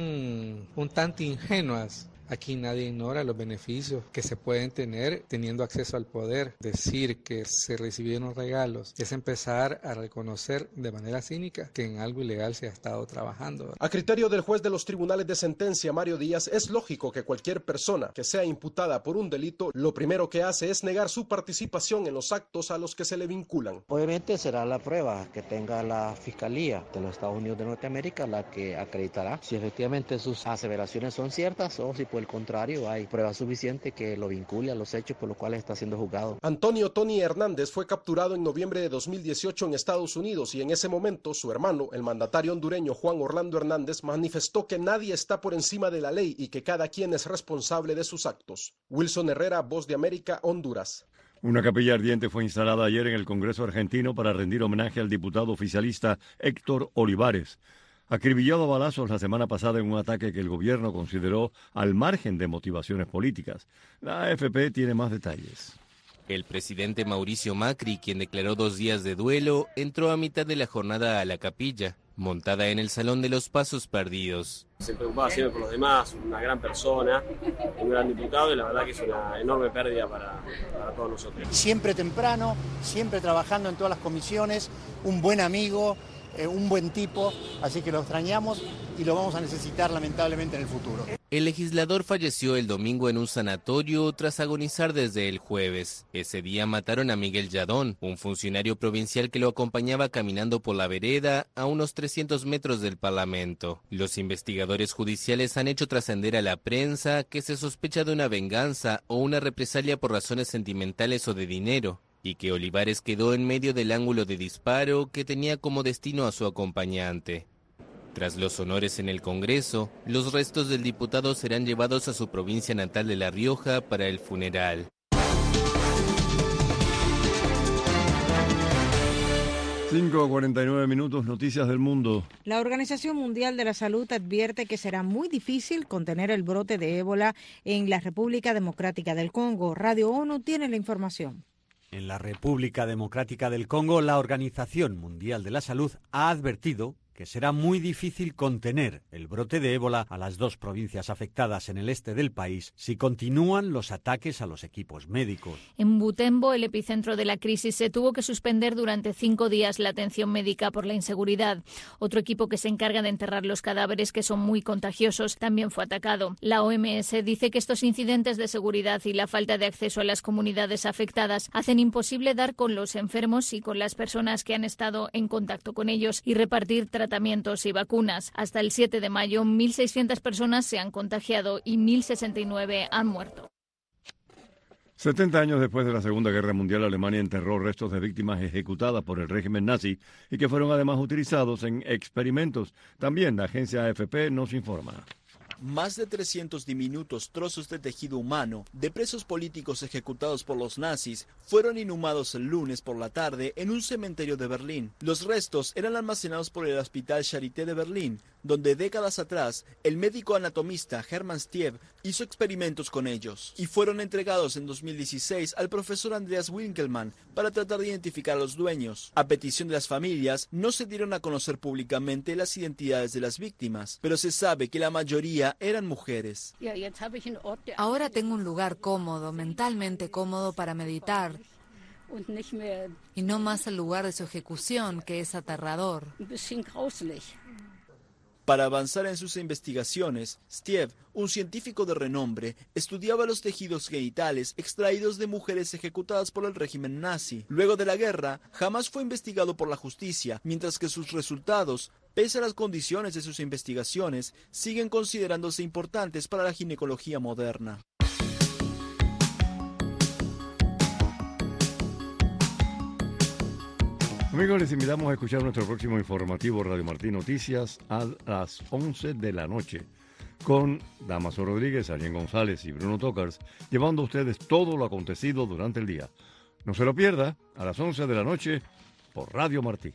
Son un tanto ingenuas. Aquí nadie ignora los beneficios que se pueden tener teniendo acceso al poder. Decir que se recibieron regalos es empezar a reconocer de manera cínica que en algo ilegal se ha estado trabajando. A criterio del juez de los tribunales de sentencia, Mario Díaz, es lógico que cualquier persona que sea imputada por un delito, lo primero que hace es negar su participación en los actos a los que se le vinculan. Obviamente será la prueba que tenga la Fiscalía de los Estados Unidos de Norteamérica la que acreditará si efectivamente sus aseveraciones son ciertas o si puede. Al contrario, hay prueba suficiente que lo vincule a los hechos por los cuales está siendo juzgado. Antonio Tony Hernández fue capturado en noviembre de dos mil dieciocho en Estados Unidos y en ese momento su hermano, el mandatario hondureño Juan Orlando Hernández, manifestó que nadie está por encima de la ley y que cada quien es responsable de sus actos. Wilson Herrera, Voz de América, Honduras. Una capilla ardiente fue instalada ayer en el Congreso argentino para rendir homenaje al diputado oficialista Héctor Olivares, acribillado a balazos la semana pasada en un ataque que el gobierno consideró al margen de motivaciones políticas. La A F P tiene más detalles. El presidente Mauricio Macri, quien declaró dos días de duelo, entró a mitad de la jornada a la capilla, montada en el Salón de los Pasos Perdidos. Se preocupaba siempre por los demás, una gran persona, un gran diputado y la verdad que es una enorme pérdida para, para todos nosotros. Siempre temprano, siempre trabajando en todas las comisiones, un buen amigo, eh, un buen tipo, así que lo extrañamos y lo vamos a necesitar lamentablemente en el futuro. El legislador falleció el domingo en un sanatorio tras agonizar desde el jueves. Ese día mataron a Miguel Yadón, un funcionario provincial que lo acompañaba caminando por la vereda a unos trescientos metros del Parlamento. Los investigadores judiciales han hecho trascender a la prensa que se sospecha de una venganza o una represalia por razones sentimentales o de dinero, y que Olivares quedó en medio del ángulo de disparo que tenía como destino a su acompañante. Tras los honores en el Congreso, los restos del diputado serán llevados a su provincia natal de La Rioja para el funeral. cinco cuarenta y nueve minutos, noticias del mundo. La Organización Mundial de la Salud advierte que será muy difícil contener el brote de ébola en la República Democrática del Congo. Radio ONU tiene la información. En la República Democrática del Congo, la Organización Mundial de la Salud ha advertido que será muy difícil contener el brote de ébola a las dos provincias afectadas en el este del país si continúan los ataques a los equipos médicos. En Butembo, el epicentro de la crisis, se tuvo que suspender durante cinco días la atención médica por la inseguridad. Otro equipo que se encarga de enterrar los cadáveres, que son muy contagiosos, también fue atacado. La O M S dice que estos incidentes de seguridad y la falta de acceso a las comunidades afectadas hacen imposible dar con los enfermos y con las personas que han estado en contacto con ellos y repartir tratamientos tratamientos y vacunas. Hasta el siete de mayo, mil seiscientas personas se han contagiado y mil sesenta y nueve han muerto. setenta años después de la Segunda Guerra Mundial, Alemania enterró restos de víctimas ejecutadas por el régimen nazi y que fueron además utilizados en experimentos. También la agencia A F P nos informa. Más de trescientos diminutos trozos de tejido humano de presos políticos ejecutados por los nazis fueron inhumados el lunes por la tarde en un cementerio de Berlín. Los restos eran almacenados por el Hospital Charité de Berlín, donde décadas atrás el médico anatomista Hermann Stiev hizo experimentos con ellos, y fueron entregados en dos mil dieciséis al profesor Andreas Winkelmann para tratar de identificar a los dueños. A petición de las familias, no se dieron a conocer públicamente las identidades de las víctimas, pero se sabe que la mayoría eran mujeres. Ahora tengo un lugar cómodo, mentalmente cómodo para meditar, y no más el lugar de su ejecución, que es aterrador. Para avanzar en sus investigaciones, Stiev, un científico de renombre, estudiaba los tejidos genitales extraídos de mujeres ejecutadas por el régimen nazi. Luego de la guerra, jamás fue investigado por la justicia, mientras que sus resultados, pese a las condiciones de sus investigaciones, siguen considerándose importantes para la ginecología moderna. Amigos, les invitamos a escuchar nuestro próximo informativo Radio Martí Noticias a las once de la noche con Damaso Rodríguez, Ariel González y Bruno Tocars, llevando a ustedes todo lo acontecido durante el día. No se lo pierda, a las once de la noche por Radio Martí.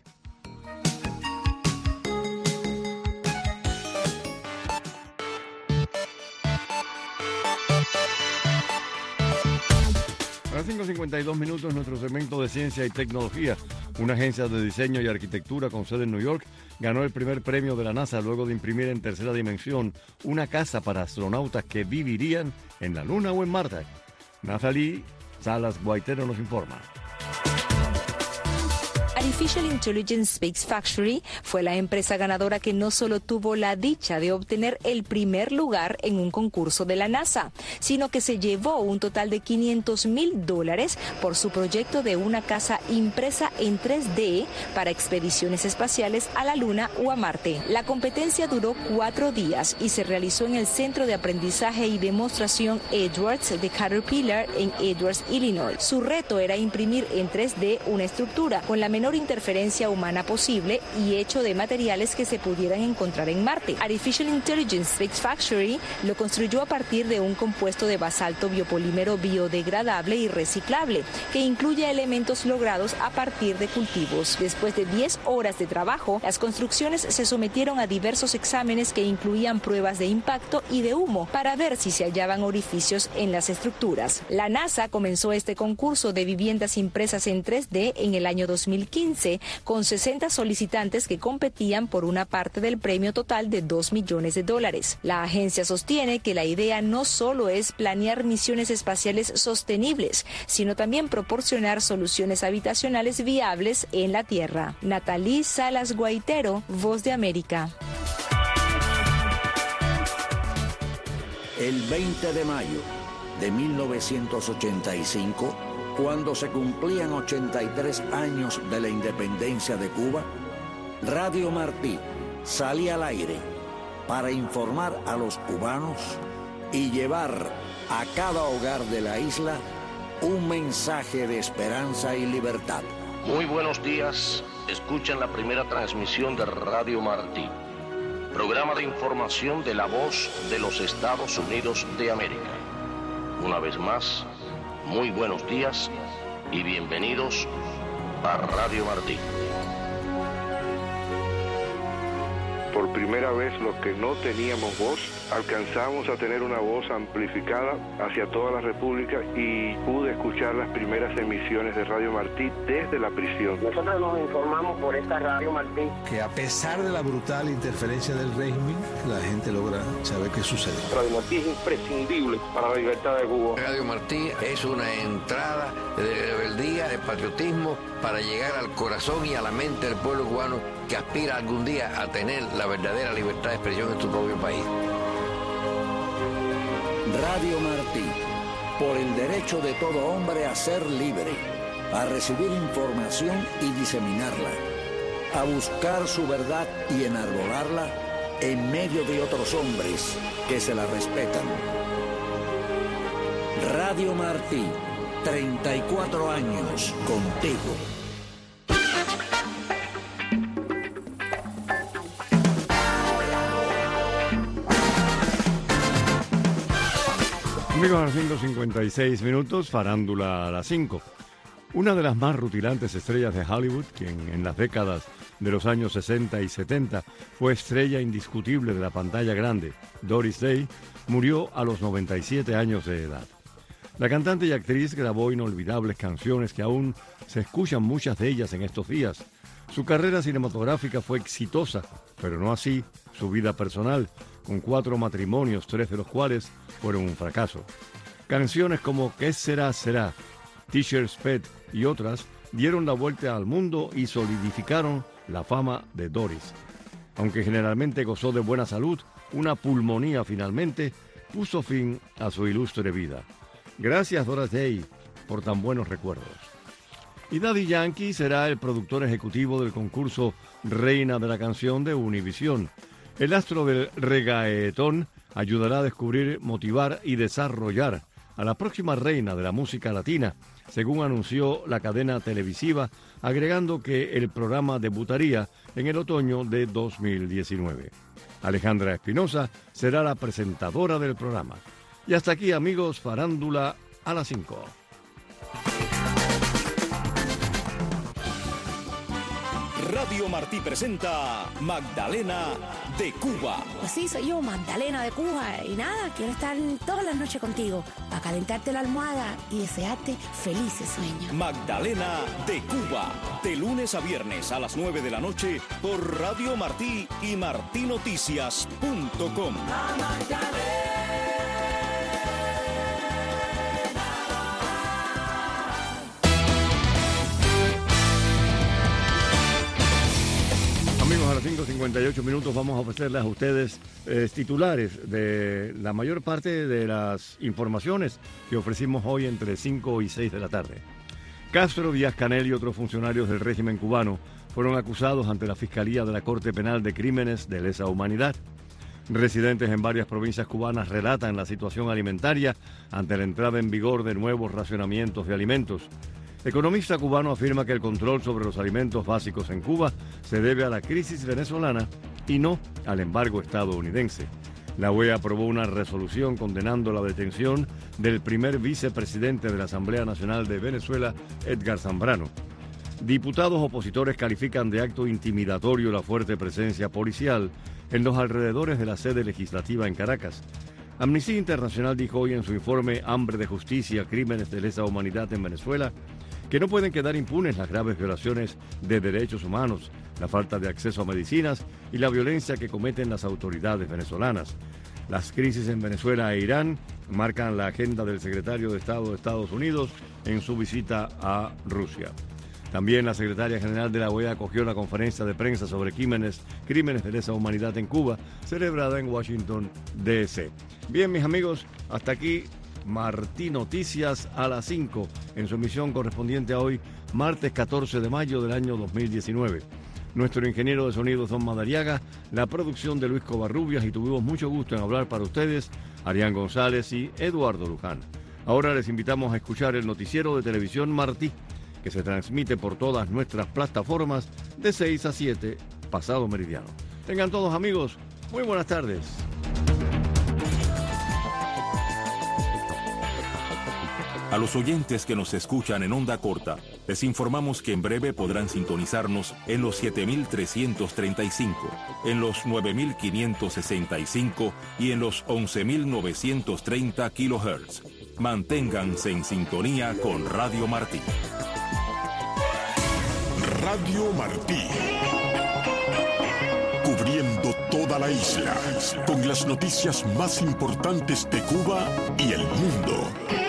A las cinco cincuenta y dos minutos, nuestro segmento de ciencia y tecnología. Una agencia de diseño y arquitectura con sede en New York ganó el primer premio de la NASA luego de imprimir en tercera dimensión una casa para astronautas que vivirían en la Luna o en Marte. Nathalie Salas Guaitero nos informa. Artificial Intelligence Space Factory fue la empresa ganadora que no solo tuvo la dicha de obtener el primer lugar en un concurso de la NASA, sino que se llevó un total de quinientos mil dólares por su proyecto de una casa impresa en tres D para expediciones espaciales a la Luna o a Marte. La competencia duró cuatro días y se realizó en el Centro de Aprendizaje y Demostración Edwards de Caterpillar en Edwards, Illinois. Su reto era imprimir en tres D una estructura con la menor interferencia humana posible y hecho de materiales que se pudieran encontrar en Marte. Artificial Intelligence Space Factory lo construyó a partir de un compuesto de basalto biopolímero biodegradable y reciclable, que incluye elementos logrados a partir de cultivos. Después de diez horas de trabajo, las construcciones se sometieron a diversos exámenes que incluían pruebas de impacto y de humo para ver si se hallaban orificios en las estructuras. La NASA comenzó este concurso de viviendas impresas en tres D en el año dos mil quince. quince, con sesenta solicitantes que competían por una parte del premio total de dos millones de dólares. La agencia sostiene que la idea no solo es planear misiones espaciales sostenibles, sino también proporcionar soluciones habitacionales viables en la Tierra. Natalie Salas Guaitero, Voz de América. El veinte de mayo de mil novecientos ochenta y cinco, cuando se cumplían ochenta y tres años de la independencia de Cuba, Radio Martí salía al aire para informar a los cubanos y llevar a cada hogar de la isla un mensaje de esperanza y libertad. Muy buenos días, escuchan la primera transmisión de Radio Martí, programa de información de la voz de los Estados Unidos de América. Una vez más, muy buenos días y bienvenidos a Radio Martí. Por primera vez, los que no teníamos voz, alcanzamos a tener una voz amplificada hacia toda la República y pude escuchar las primeras emisiones de Radio Martí desde la prisión. Nosotros nos informamos por esta Radio Martí que a pesar de la brutal interferencia del régimen, la gente logra saber qué sucede. Radio Martí es imprescindible para la libertad de Cuba. Radio Martí es una entrada de rebeldía, de patriotismo, para llegar al corazón y a la mente del pueblo cubano que aspira algún día a tener la verdadera libertad de expresión en su propio país. Radio Martí, por el derecho de todo hombre a ser libre, a recibir información y diseminarla, a buscar su verdad y enarbolarla en medio de otros hombres que se la respetan. Radio Martí, treinta y cuatro años contigo. Amigos, a las cinco cincuenta y seis minutos, farándula a las cinco. Una de las más rutilantes estrellas de Hollywood, quien en las décadas de los años sesenta y setenta fue estrella indiscutible de la pantalla grande, Doris Day, murió a los noventa y siete años de edad. La cantante y actriz grabó inolvidables canciones que aún se escuchan muchas de ellas en estos días. Su carrera cinematográfica fue exitosa, pero no así su vida personal, con cuatro matrimonios, tres de los cuales fueron un fracaso. Canciones como ¿Qué será, será?, Teacher's Pet y otras dieron la vuelta al mundo y solidificaron la fama de Doris. Aunque generalmente gozó de buena salud, una pulmonía finalmente puso fin a su ilustre vida. Gracias, Doris Day, por tan buenos recuerdos. Y Daddy Yankee será el productor ejecutivo del concurso Reina de la Canción de Univisión. El astro del reggaetón ayudará a descubrir, motivar y desarrollar a la próxima reina de la música latina, según anunció la cadena televisiva, agregando que el programa debutaría en el otoño de dos mil diecinueve. Alejandra Espinosa será la presentadora del programa. Y hasta aquí, amigos, farándula a las cinco. Radio Martí presenta Magdalena de Cuba. Pues sí, soy yo, Magdalena de Cuba. Y nada, quiero estar todas las noches contigo para calentarte la almohada y desearte felices sueños. Magdalena de Cuba, de lunes a viernes a las nueve de la noche por Radio Martí y martinoticias punto com. Amigos, a las cinco cincuenta y ocho minutos vamos a ofrecerles a ustedes eh, titulares de la mayor parte de las informaciones que ofrecimos hoy entre cinco y seis de la tarde. Castro, Díaz-Canel y otros funcionarios del régimen cubano fueron acusados ante la Fiscalía de la Corte Penal de Crímenes de Lesa Humanidad. Residentes en varias provincias cubanas relatan la situación alimentaria ante la entrada en vigor de nuevos racionamientos de alimentos. Economista cubano afirma que el control sobre los alimentos básicos en Cuba se debe a la crisis venezolana y no al embargo estadounidense. La O E A aprobó una resolución condenando la detención del primer vicepresidente de la Asamblea Nacional de Venezuela, Edgar Zambrano. Diputados opositores califican de acto intimidatorio la fuerte presencia policial en los alrededores de la sede legislativa en Caracas. Amnistía Internacional dijo hoy en su informe Hambre de Justicia, Crímenes de Lesa Humanidad en Venezuela, que no pueden quedar impunes las graves violaciones de derechos humanos, la falta de acceso a medicinas y la violencia que cometen las autoridades venezolanas. Las crisis en Venezuela e Irán marcan la agenda del secretario de Estado de Estados Unidos en su visita a Rusia. También la secretaria general de la O E A acogió la conferencia de prensa sobre crímenes, crímenes de lesa humanidad en Cuba, celebrada en Washington, D C Bien, mis amigos, hasta aquí Martí Noticias a las cinco, en su emisión correspondiente a hoy, martes catorce de mayo del año dos mil diecinueve. Nuestro ingeniero de sonido, Don Madariaga, la producción de Luis Covarrubias, y tuvimos mucho gusto en hablar para ustedes, Arián González y Eduardo Luján. Ahora les invitamos a escuchar el noticiero de televisión Martí, que se transmite por todas nuestras plataformas de seis a siete, pasado meridiano. Tengan todos, amigos, muy buenas tardes. A los oyentes que nos escuchan en onda corta, les informamos que en breve podrán sintonizarnos en los siete mil trescientos treinta y cinco, en los nueve mil quinientos sesenta y cinco y en los once mil novecientos treinta kilohertz. Manténganse en sintonía con Radio Martí. Radio Martí. Cubriendo toda la isla, con las noticias más importantes de Cuba y el mundo.